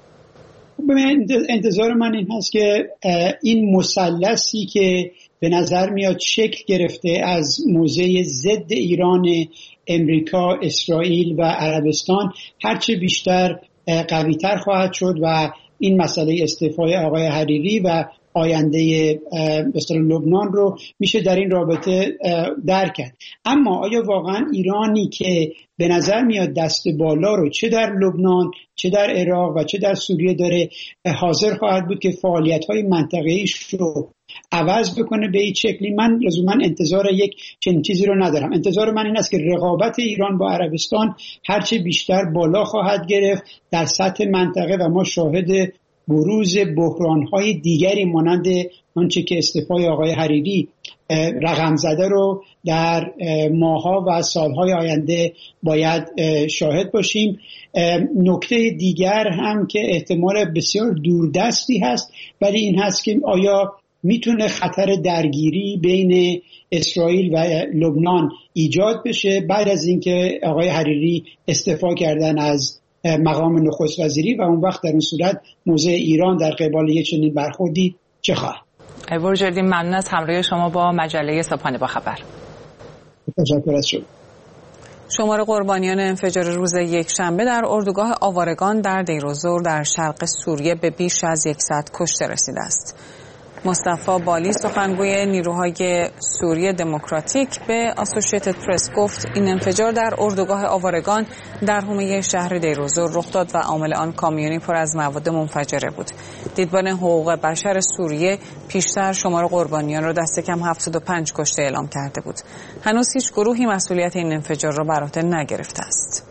انتظار من این هست که این مثلثی که به نظر میاد شکل گرفته از موضع ضد ایران، امریکا، اسرائیل و عربستان هرچه بیشتر قوی‌تر خواهد شد و این مسئله استعفای آقای حریری و آینده لبنان رو میشه در این رابطه درک کرد. اما آیا واقعا ایرانی که به نظر میاد دست بالا رو چه در لبنان، چه در عراق و چه در سوریه داره حاضر خواهد بود که فعالیت‌های منطقه‌ایش رو عوض بکنه به این شکلی؟ من لزوما انتظار یک چنین چیزی رو ندارم. انتظار من این است که رقابت ایران با عربستان هرچه بیشتر بالا خواهد گرفت در سطح منطقه و ما شاهد بروز بحران‌های دیگری مانند آنچه که استعفای آقای حریری رقم زده رو در ماه‌ها و سال‌های آینده باید شاهد باشیم. نکته دیگر هم که احتمال بسیار دوردستی هست ولی این هست که آیا میتونه خطر درگیری بین اسرائیل و لبنان ایجاد بشه بعد از اینکه آقای حریری استعفا کردن از مقام نخست وزیری و اون وقت در اون صورت موضع ایران در قبال یک چنین برخوردی چه خواهد؟ ورجردی ممنون از همراهی شما با مجله صبحانه با خبر. تشکر از شما. شمار قربانیان انفجار روز یکشنبه در اردوگاه آوارگان در دیروزور در شرق سوریه به بیش از 100 کشته رسیده است. مصطفی بالی سخنگوی نیروهای سوریه دموکراتیک به آسوشیتد پرس گفت این انفجار در اردوگاه آوارگان در حومه شهر دیروزور رخ داد و عامل آن کامیونی پر از مواد منفجره بود. دیدبان حقوق بشر سوریه پیشتر شمار قربانیان را دست کم 75 کشته اعلام کرده بود. هنوز هیچ گروهی مسئولیت این انفجار را بر عهده نگرفته است.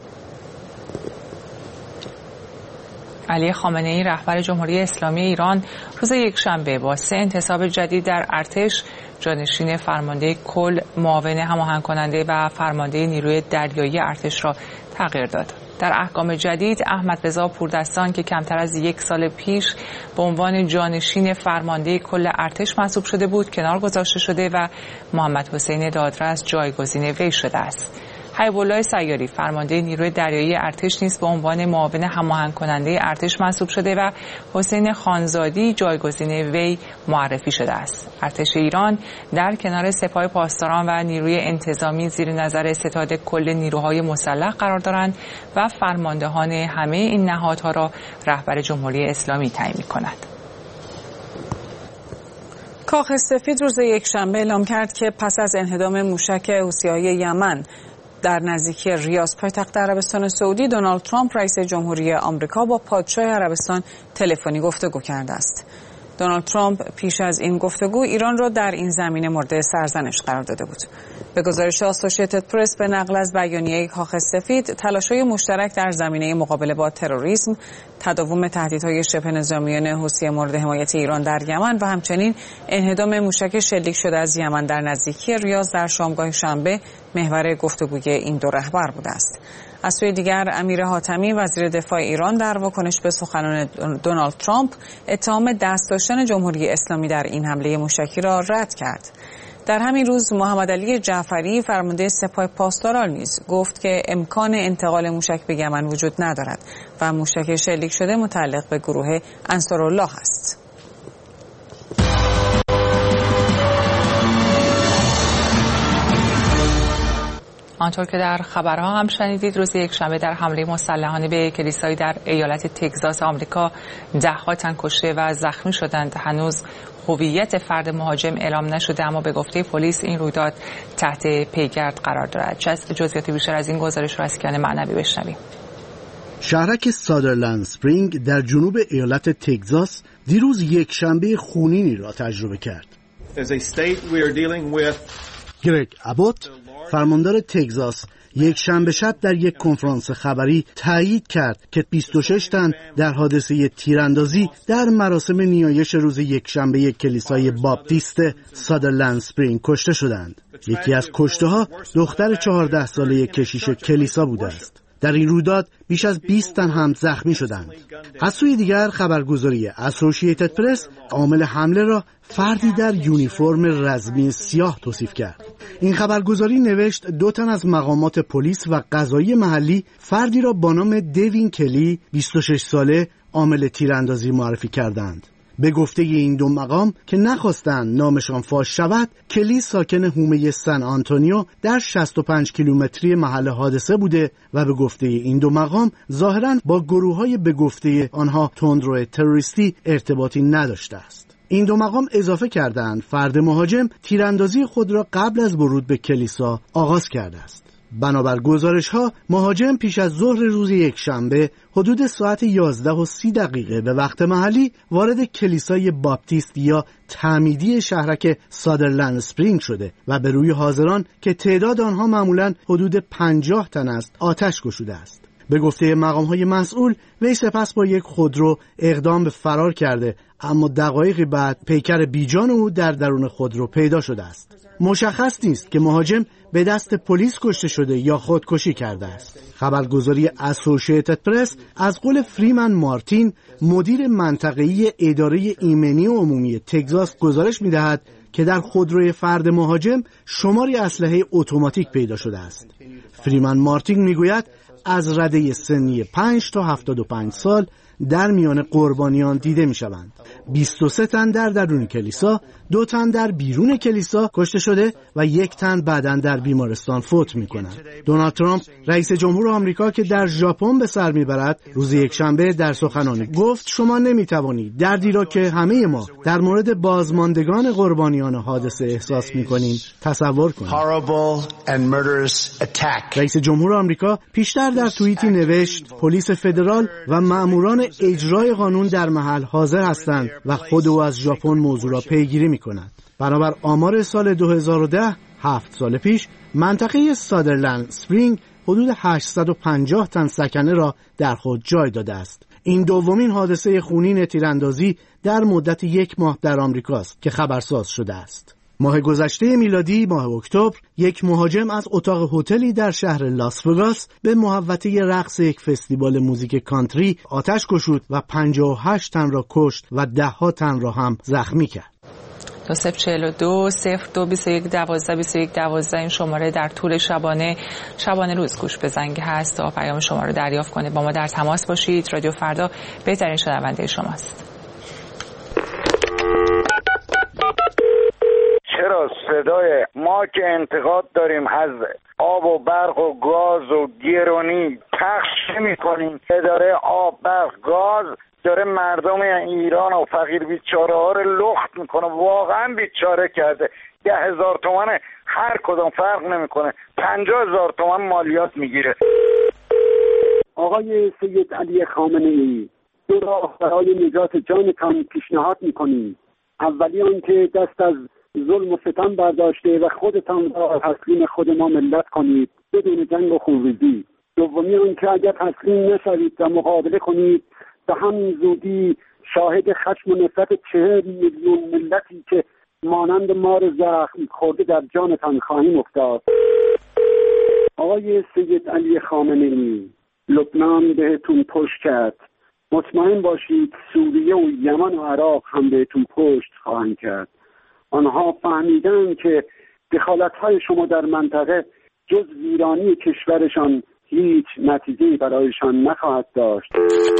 علی خامنه‌ای رهبر جمهوری اسلامی ایران روز یکشنبه با 3 انتصاب جدید در ارتش جانشین فرمانده کل، معاون هماهنگ کننده و فرمانده نیروی دریایی ارتش را تغییر داد. در احکام جدید احمد رضا پوردستان که کمتر از 1 سال پیش به عنوان جانشین فرمانده کل ارتش منصوب شده بود کنار گذاشته شده و محمد حسین دادرس جایگزین وی شده است. حبیب الله سیاری فرمانده نیروی دریایی ارتش نیز به عنوان معاون هماهنگ کننده ارتش منصوب شده و حسین خانزادی جایگزین وی معرفی شده است. ارتش ایران در کنار سپاه پاسداران و نیروی انتظامی زیر نظر ستاد کل نیروهای مسلح قرار دارند و فرماندهان همه این نهادها را رهبر جمهوری اسلامی تعیین می‌کند. کاخ سفید روز یکشنبه اعلام کرد که پس از انهدام موشک حوثی‌های یمن در نزدیکی ریاض پایتخت عربستان سعودی، دونالد ترامپ رئیس جمهوری آمریکا با پادشاه عربستان تلفنی گفتگو کرده است. دونالد ترامپ پیش از این گفتگو ایران را در این زمینه مورد سرزنش قرار داده بود. به گزارش آسوشیتد پرس به نقل از بیانیه کاخ سفید، تلاش‌های مشترک در زمینه مقابله با تروریسم، تداوم تهدیدهای شبه نظامیان حوثی مورد حمایت ایران در یمن و همچنین انهدام موشک شلیک شده از یمن در نزدیکی ریاض در شامگاه شنبه محور گفتگوی این دو رهبر بوده است. از سوی دیگر امیر حاتمی وزیر دفاع ایران در واکنش به سخنان دونالد ترامپ اتهام دست داشتن جمهوری اسلامی در این حمله موشکی را رد کرد. در همین روز محمد علی جعفری فرمانده سپاه پاسداران نیز گفت که امکان انتقال موشک به یمن وجود ندارد و موشک شلیک شده متعلق به گروه انصارالله است. آنطور که در خبرها هم شنیدید، روز یکشنبه در حمله مسلحانه به کلیسایی در ایالت تگزاس آمریکا 10 تن کشته و زخمی شدند. هنوز هویت فرد مهاجم اعلام نشده، اما به گفته پلیس این رویداد تحت پیگرد قرار دارد. جزئیات بیشتر از این گزارش رو از کیان معنوی بشنویم. شهرک سادرلند اسپرینگ در جنوب ایالت تگزاس دیروز یکشنبه خونینی را تجربه کرد. گرگ ابوت فرماندار تگزاس یک شنبه شب در یک کنفرانس خبری تایید کرد که 26 تن در حادثه تیراندازی در مراسم نیایش روز یکشنبه کلیسای باپتیست سادرلند اسپرینگ کشته شدند. یکی از کشته‌ها دختر 14 ساله کشیش کلیسا بوده است. در این رویداد بیش از 20 تن هم زخمی شدند. از سوی دیگر خبرگزاری اسوسییتد پرس عامل حمله را فردی در یونیفرم رزمی سیاه توصیف کرد. این خبرگزاری نوشت 2 تن از مقامات پلیس و قضایی محلی فردی را با نام دیوین کلی 26 ساله عامل تیراندازی معرفی کردند. به گفته این 2 مقام که نخواستند نامشان فاش شود، کلی ساکن حومه سن آنتونیو در 65 کیلومتری محل حادثه بوده و به گفته این 2 مقام ظاهراً با گروه‌های به گفته آنها تندرو تروریستی ارتباطی نداشته است. این 2 مقام اضافه کردند فرد مهاجم تیراندازی خود را قبل از ورود به کلیسا آغاز کرده است. بنابر گزارش‌ها مهاجم پیش از ظهر روز یکشنبه حدود ساعت 11:30 به وقت محلی وارد کلیسای باپتیست یا تعمیدی شهرک سادرلند اسپرینگ شده و به روی حاضران که تعداد آنها معمولاً حدود 50 تن است آتش گشوده است. به گفته مقام‌های مسئول وی سپس با یک خودرو اقدام به فرار کرده، اما دقایقی بعد پیکر بیجان او در درون خودرو پیدا شده است. مشخص نیست که مهاجم به دست پلیس کشته شده یا خودکشی کرده است. خبرگزاری اسوسییتد پرس از قول فریمن مارتین مدیر منطقه‌ای اداره ایمنی عمومی تگزاس گزارش می‌دهد که در خودروی فرد مهاجم شماری اسلحه اتوماتیک پیدا شده است. فریمن مارتین میگوید از رده سنی 5 تا 75 سال در میان قربانیان دیده می شوند. 23 تن در درون کلیسا، 2 تن در بیرون کلیسا کشته شده و 1 تن بعداً در بیمارستان فوت می کنند. دونالد ترامپ رئیس جمهور آمریکا که در ژاپن به سر می برد روز یکشنبه در سخنانی گفت شما نمی توانید دردی را که همه ما در مورد بازماندگان قربانیان حادثه احساس می کنیم تصور کنید. رئیس جمهور آمریکا پیشتر در توییتی نوشت پلیس فدرال و مأموران اجرای قانون در محل حاضر هستند و خود او از ژاپن موضوع را پیگیری می‌کند. بنابر آمار سال 2010 7 سال پیش منطقه سادرلند اسپرینگ حدود 850 تن سکنه را در خود جای داده است. این دومین حادثه خونین تیراندازی در مدت 1 ماه در آمریکاست که خبرساز شده است. ماه گذشته میلادی ماه اکتبر یک مهاجم از اتاق هتلی در شهر لاس وگاس به محوطه رقص یک فستیوال موزیک کانتری آتش گشود و 58 تن را کشت و 10 تن را هم زخمی کرد. 2042 02 21 12 21 12 این شماره در طول شبانه روز گوش به زنگ هست تا پیام شما رو دریافت کنید. با ما در تماس باشید. رادیو فردا بهترین شنونده شماست. چرا صدای ما که انتقاد داریم از آب و برق و گاز و گرونی پخش می‌کنیم، اداره آب برق گاز داره مردم ایران و فقیر بیچاره ها رو لخت میکنه، واقعا بیچاره کرده. 10,000 تومان هر کدوم فرق نمیکنه، 50,000 تومان مالیات میگیره. آقای سید علی خامنه‌ای، 2 راه برای نجات جانتان پیشنهاد میکنیم. اولی آن که دست از ظلم و ستم برداشته و خودتان را تسلیم خود ما ملت کنید بدون جنگ و خونریزی. دومی آن که اگر تسلیم نشوید و مقابله کنید به همین زودی شاهد خشم و نفرت 40 میلیون ملتی که مانند مار زخم خورده در جانتان خواهیم افتاد. آقای سید علی خامنه‌ای، لبنان بهتون پشت کرد. مطمئن باشید سوریه و یمن و عراق هم بهتون پشت خواهند کرد. آنها فهمیدن که دخالت‌های شما در منطقه جز ویرانی کشورشان هیچ نتیجه‌ای برایشان نخواهد داشت.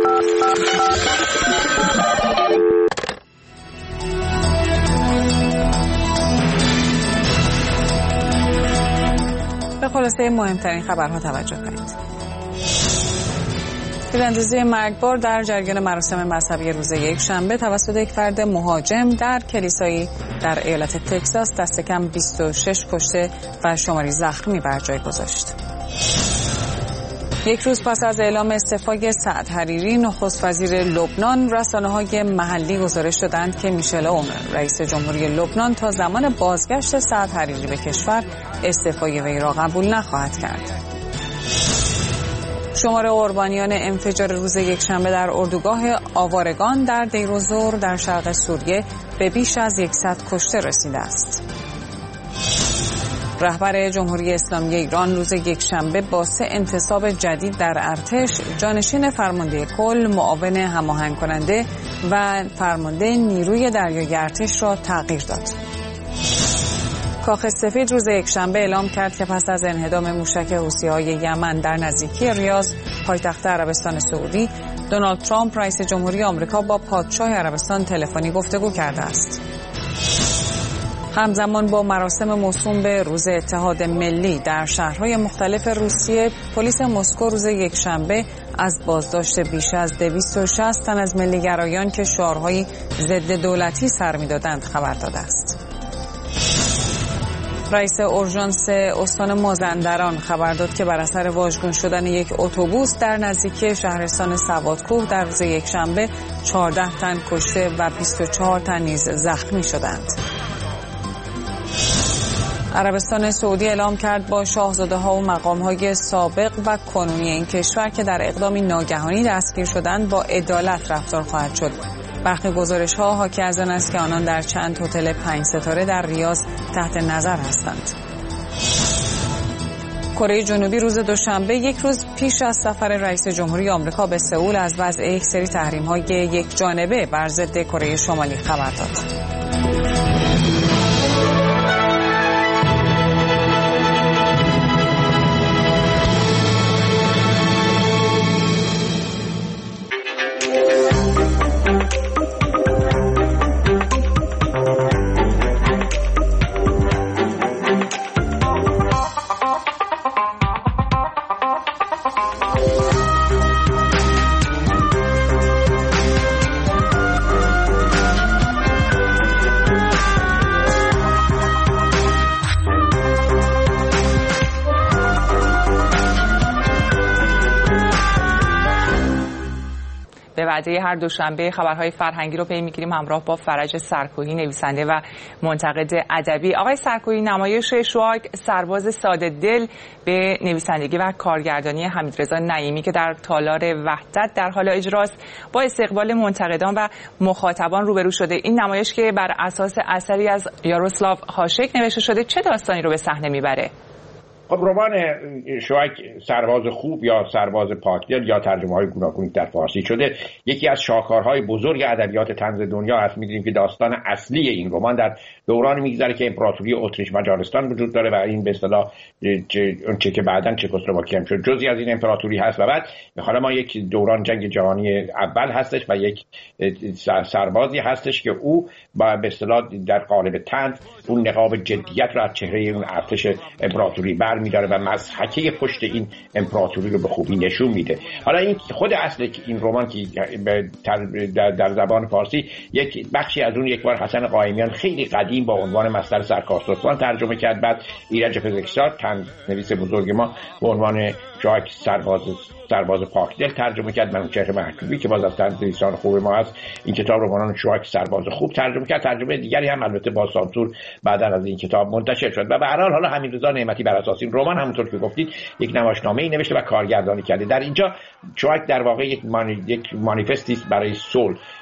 به خلاصه مهمترین خبرها توجه کنید. تیراندازی مرگبار در جریان مراسم مذهبی روز یک شنبه توسط یک فرد مهاجم در کلیسایی در ایالت تگزاس دست کم 26 کشته و شماری زخمی بر جای گذاشت. یک روز پس از اعلام استعفای سعد حریری، نخست وزیر لبنان، رسانه‌های محلی گزارش دادند که میشل اون، رئیس جمهوری لبنان، تا زمان بازگشت سعد حریری به کشور استعفای وی را قبول نخواهد کرد. شمار قربانیان انفجار روز یکشنبه در اردوگاه آوارگان در دیر الزور در شرق سوریه به بیش از 100 کشته رسیده است. رهبر جمهوری اسلامی ایران روز یکشنبه با 3 انتصاب جدید در ارتش، جانشین فرمانده کل، معاون هماهنگ کننده و فرمانده نیروی دریایی ارتش را تغییر داد. کاخ سفید روز یکشنبه اعلام کرد که پس از انهدام موشک حوثی‌های یمن در نزدیکی ریاض، پایتخت عربستان سعودی، دونالد ترامپ رئیس جمهوری آمریکا با پادشاه عربستان تلفنی گفتگو کرده است. همزمان با مراسم موسوم به روز اتحاد ملی در شهرهای مختلف روسیه، پلیس مسکو روز یکشنبه از بازداشت بیش از 260 تن از ملیگرایان که شعارهای ضد دولتی سر می‌دادند خبر داده است. رئیس اورژانس استان مازندران خبر داد که بر اثر واژگون شدن یک اتوبوس در نزدیکی شهرستان سوادکوه در روز یکشنبه 14 تن کشته و 24 تن نیز زخمی شدند. عربستان سعودی اعلام کرد با شاهزاده‌ها و مقام‌های سابق و کنونی این کشور که در اقدامی ناگهانی دستگیر شدند با عدالت رفتار خواهد شد. برخی گزارش‌ها حاکی از آن است که آنان در چند هتل 5 ستاره در ریاض تحت نظر هستند. کره جنوبی روز دوشنبه، یک روز پیش از سفر رئیس جمهوری آمریکا به سئول، از وضع یک سری تحریم‌های یک جانبه بر ضد کره شمالی خبر داد. وعده هر دوشنبه خبرهای فرهنگی رو پی می‌گیریم همراه با فرج سرکوهی، نویسنده و منتقد ادبی. آقای سرکوهی، نمایش شواک سرباز ساده دل به نویسندگی و کارگردانی حمیدرضا نعیمی که در تالار وحدت در حال اجراست، با استقبال منتقدان و مخاطبان روبرو شده. این نمایش که بر اساس اثری از یاروسلاو هاشک نوشته شده، چه داستانی رو به صحنه میبره؟ خب رمان شواک سرباز خوب یا سرباز پاکدل یا ترجمه‌های گوناگونی در فارسی شده، یکی از شاهکارهای بزرگ ادبیات طنز دنیا است. می‌دونیم که داستان اصلی این رمان در دورانی می‌گذره که امپراتوری اتریش مجارستان وجود داره و این به اصطلاح اونچه که بعداً چکسلواکی هم شد جزئی از این امپراتوری هست. و بعد حالا ما یک دوران جنگ جهانی اول هستش و یک سربازی هستش که او با به اصطلاح در قالب طنز اون نقاب جدیت رو از چهره اون ارتش امپراتوری می‌داره و مضحکه پشت این امپراتوری رو به خوبی نشون میده. حالا این خود اصل این رمان که در زبان فارسی یک بخشی از اون یک بار حسن قائمیان خیلی قدیم با عنوان مصدر سرکاستان ترجمه کرد. بعد ایرج پزشکزاد نویس بزرگ ما به عنوان شواک سرباز پاکدل ترجمه کرد. منوچهر محجوبی که باز از تنظیم‌نویسان خوب ما هست این کتاب رمان شواک سرباز خوب ترجمه کرد. ترجمه دیگری هم البته با سانسور بعدا از این کتاب منتشر شد. و به هر حال حالا حمیدرضا نعمتی بر اساس این رمان همونطور که گفتید یک نمایشنامه‌ای نوشته و کارگردانی کرده. در اینجا شواک در واقع یک مانیفستی است برای صلح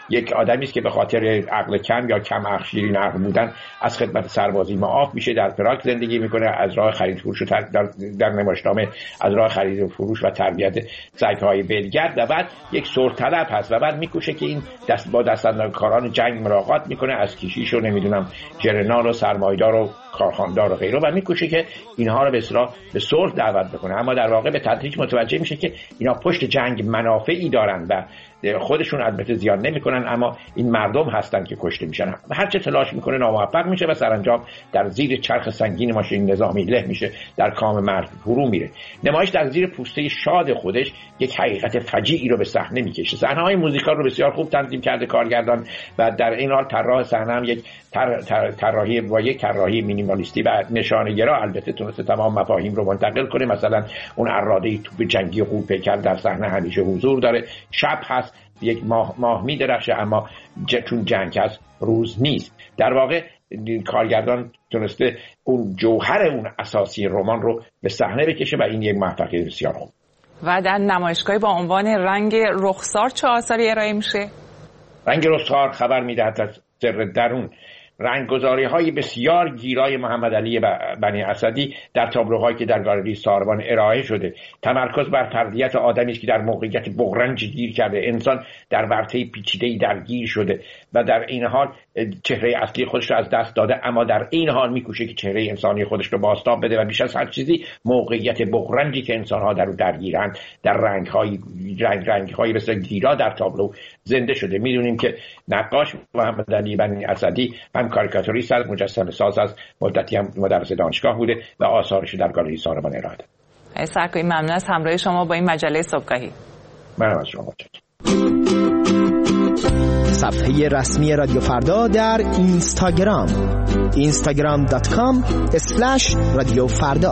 یک آدمی است که به خاطر عقل کم یا کم شیرین عقل بودن از خدمت سربازی معاف میشه، در پراگ زندگی میکنه، از راه خرید فروش در نمایشنامه از راه خرید و فروش و تربیت سگ‌های بلگرد و بعد یک سرطلب هست و بعد میکوشه که این با دستاندرکاران جنگ ملاقات میکنه، از کشیش و نمیدونم جرنال و سرمایدار و کارخاندار و غیره، و میکوشه که اینها رو به اصطلاح به صلح دعوت بکنه. اما در واقع به تدریج متوجه میشه که اینا پشت جنگ منافعی دارن و خودشون البته زیان نمیکنن، اما این مردم هستن که کشته میشن. هر چه تلاش میکنه ناموفق میشه و سرانجام در زیر چرخ سنگین ماشین نظامی له میشه، در کام مرگ فرو میره. نمایش در زیر پوسته شاد خودش یک حقیقت فجیعی رو به صحنه میکشه. صحنه‌های موزیکال رو بسیار خوب تنظیم کرده کارگردان و در این حال طراح صحنه هم یک طراحی با یک طراحی مینیمالیستی و نشانه‌گرا البته تونسته تمام مفاهیم رو منتقل کنه. مثلا اون اراده توپ جنگی قول‌پیکر در صحنه همیشه حضور داره. شب هست، یک ماه می‌درخشه، اما چون جنگ هست روز نیست. در واقع کارگردان تونسته اون جوهر اون اساسی رمان رو به صحنه بکشه و این یک موفقیت بسیار خوب. و در نمایشگاهی با عنوان رنگ رخسار چه آثاری ارائه میشه؟ رنگ رخسار خبر میدهد از سر درون، رنگگذاری‌های بسیار گیرای محمد علی بنی اسدی در تابلوهایی که در گالری ساربان ارائه شده. تمرکز بر تربیت آدمی است که در موقعیت بغرنج گیر کرده، انسان در ورطه پیچیده‌ای درگیر شده و در این حال چهره اصلی خودش رو از دست داده، اما در این حال میکوشه که چهره انسانی خودش رو بازتاب بده و بیش از هر چیزی موقعیت بغرنجی که انسان‌ها در اون درگیرند در رنگ‌های مثل گیرا در تابلو زنده شده. میدونیم که نقاش محمد علی بنی اسدی هم کاریکاتوریست است، مجسمه ساز است، مدتی هم مدرس دانشگاه بوده و آثارش در گالری ساربان ارائه داده. سرکاری ممنون از همراهی شما با این مجله صبحگاهی. منم از شما متشکرم. صفحه رسمی رادیو فردا در اینستاگرام instagram.com/رادیو فردا.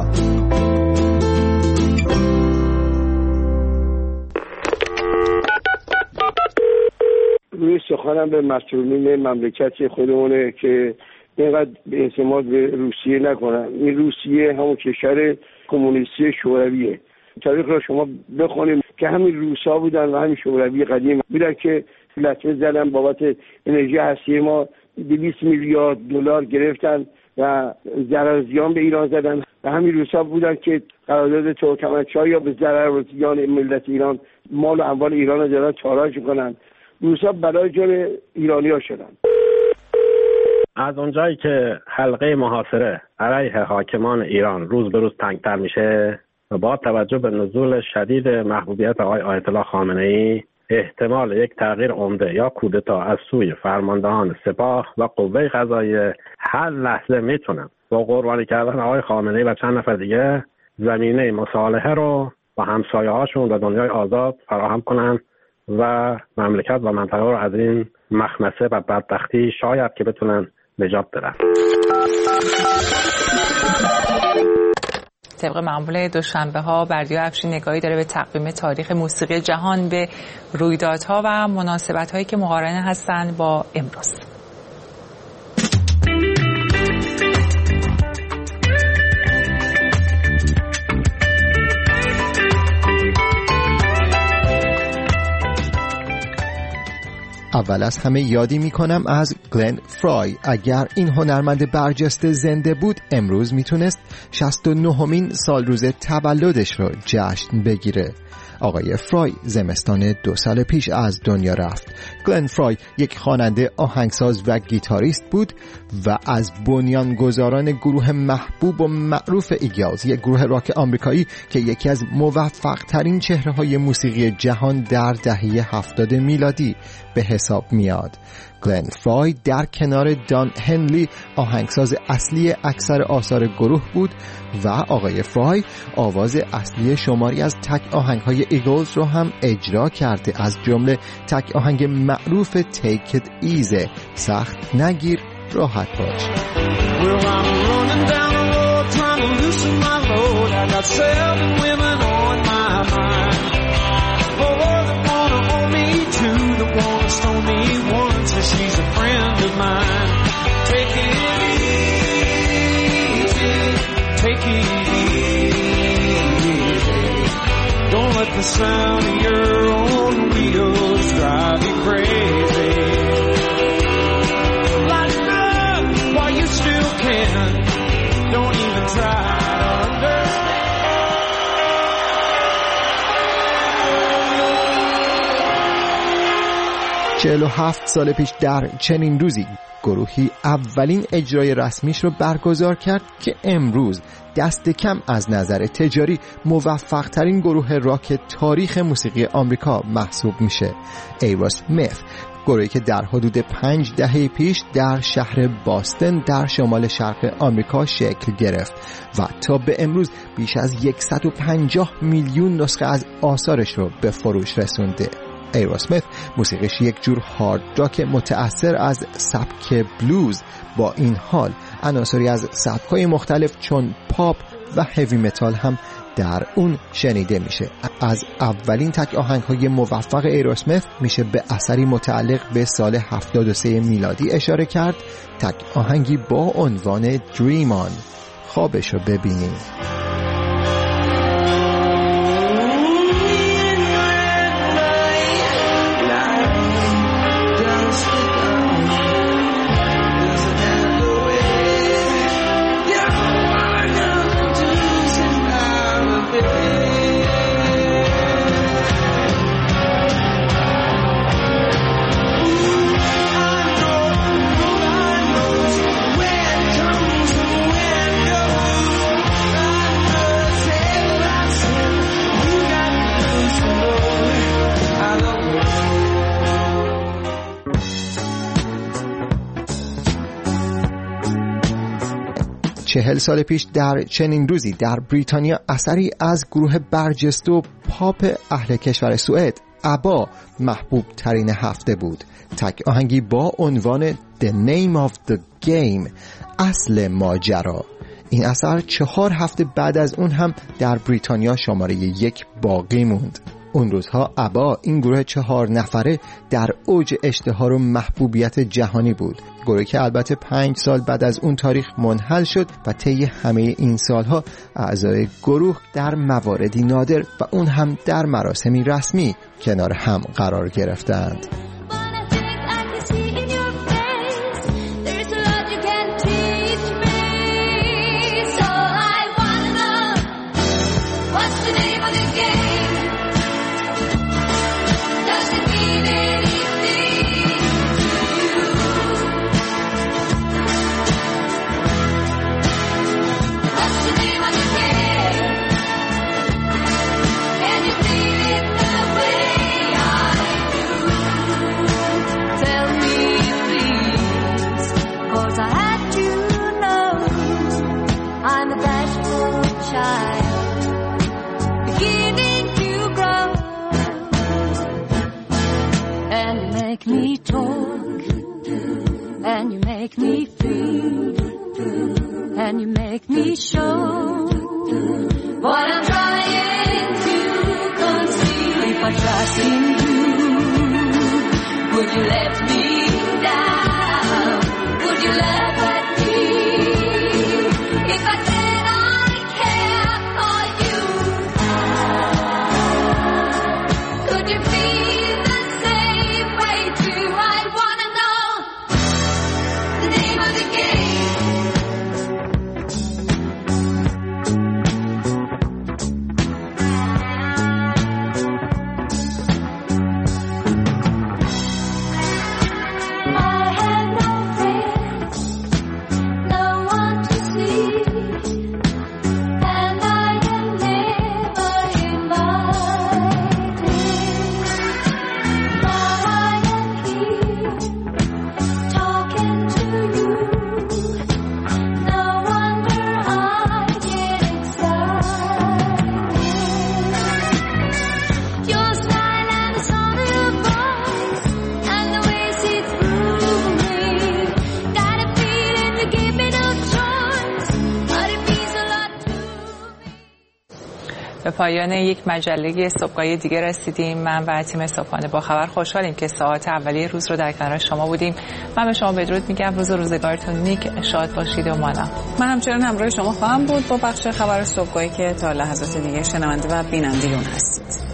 روی سخنم به مسئولین مملکت خودمونه که اینقدر به اعتماد به روسیه نکنن. این روسیه همون کشور کمونیستی شورویه. تاریخ رو شما بخونید که همین روسا بودن و همین شوروی قدیم بودن که لطمه زدن بابت انرژی هستی ما 200 میلیارد دلار گرفتن و ضرر زیان به ایران زدن و همین روسا بودن که قرارداد ترکمنچای یا به ضرر و زیان ملت ایران مال و اموال ایران رو دارن تاراج میکنن. روسا بلای جان ایرانی‌ها شدن. از اونجایی که حلقه محاصره علیه حاکمان ایران روز به روز تنگتر میشه و با توجه به نزول شدید محبوبیت آقای آیت الله خامنه‌ای احتمال یک تغییر عمده یا کودتا از سوی فرماندهان سپاه و قوه قضاییه هر لحظه میتونن با قربانی کردن آقای خامنه‌ای و چند نفر دیگه زمینه مصالحه رو با همسایه‌هاشون و دنیای آزاد فراهم کنن و مملکت و منطقه رو از این مخمسه و بدبختی شاید که بتونن نجات بدن. طبق معمول دوشنبه ها بردیا افشین نگاهی داره به تقویم تاریخ موسیقی جهان، به رویدادها و مناسبت هایی که مقارنه هستند با امروز. اول از همه یادی میکنم از گلن فرای. اگر این هنرمند برجسته زنده بود امروز میتونست 69مین سال روز تولدش رو جشن بگیره. آقای فرای زمستان 2 سال پیش از دنیا رفت. گلن فرای یک خواننده، آهنگساز و گیتاریست بود و از بنیانگذاران گروه محبوب و معروف ایگلز، یک گروه راک آمریکایی که یکی از موفق ترین چهره های موسیقی جهان در دهه 70 میلادی به حساب میاد. گلن فرای در کنار دان هنلی آهنگساز اصلی اکثر آثار گروه بود و آقای فرای آواز اصلی شماری از تک آهنگ‌های ایگلز رو هم اجرا کرده، از جمله تک آهنگ معروف Take It Easy، سخت نگیر راحت باش. She's a friend of mine. Take it easy, take it easy. Don't let the sound of your own wheels drive you crazy. 47 سال پیش در چنین روزی گروهی اولین اجرای رسمیش رو برگزار کرد که امروز دست کم از نظر تجاری موفق ترین گروه راک تاریخ موسیقی آمریکا محسوب میشه. ایروسمیث، گروهی که در حدود 5 دهه پیش در شهر باستون در شمال شرق آمریکا شکل گرفت و تا به امروز بیش از 150 میلیون نسخه از آثارش رو به فروش رسونده. ایروسمیث موسیقیش یک جور هارد راک متأثر از سبک بلوز، با این حال عناصری از سبک‌های مختلف چون پاپ و هیوی متال هم در اون شنیده میشه. از اولین تک آهنگ‌های موفق ایروسمیث میشه به اثری متعلق به سال 73 میلادی اشاره کرد، تک آهنگی با عنوان Dream On. خوابش رو ببینیم. چهل سال پیش در چنین روزی در بریتانیا اثری از گروه برجسته و پاپ اهل کشور سوئد ابا محبوب ترین هفته بود. تک آهنگی با عنوان The Name of the Game، اصل ماجرا. این اثر 4 هفته بعد از اون هم در بریتانیا شماره 1 باقی موند. اون روزها ابا، این گروه 4 نفره، در اوج اشتهار و محبوبیت جهانی بود. گروهی که البته 5 سال بعد از اون تاریخ منحل شد و طی همه این سالها اعضای گروه در مواردی نادر و اون هم در مراسمی رسمی کنار هم قرار گرفتند. به پایان یک مجله صبحگاهی دیگه رسیدیم. من و تیم صبحانه با خبر خوشحالیم که ساعت اولیه روز رو در کنار شما بودیم. من به شما بدرود میگم. روز و روزگارتون نیک، شاد باشید و مانا. من همچنان همراه شما خواهم بود با بخش خبر صبحگاهی که تا لحظات دیگه شنونده و بیننده اون هستید.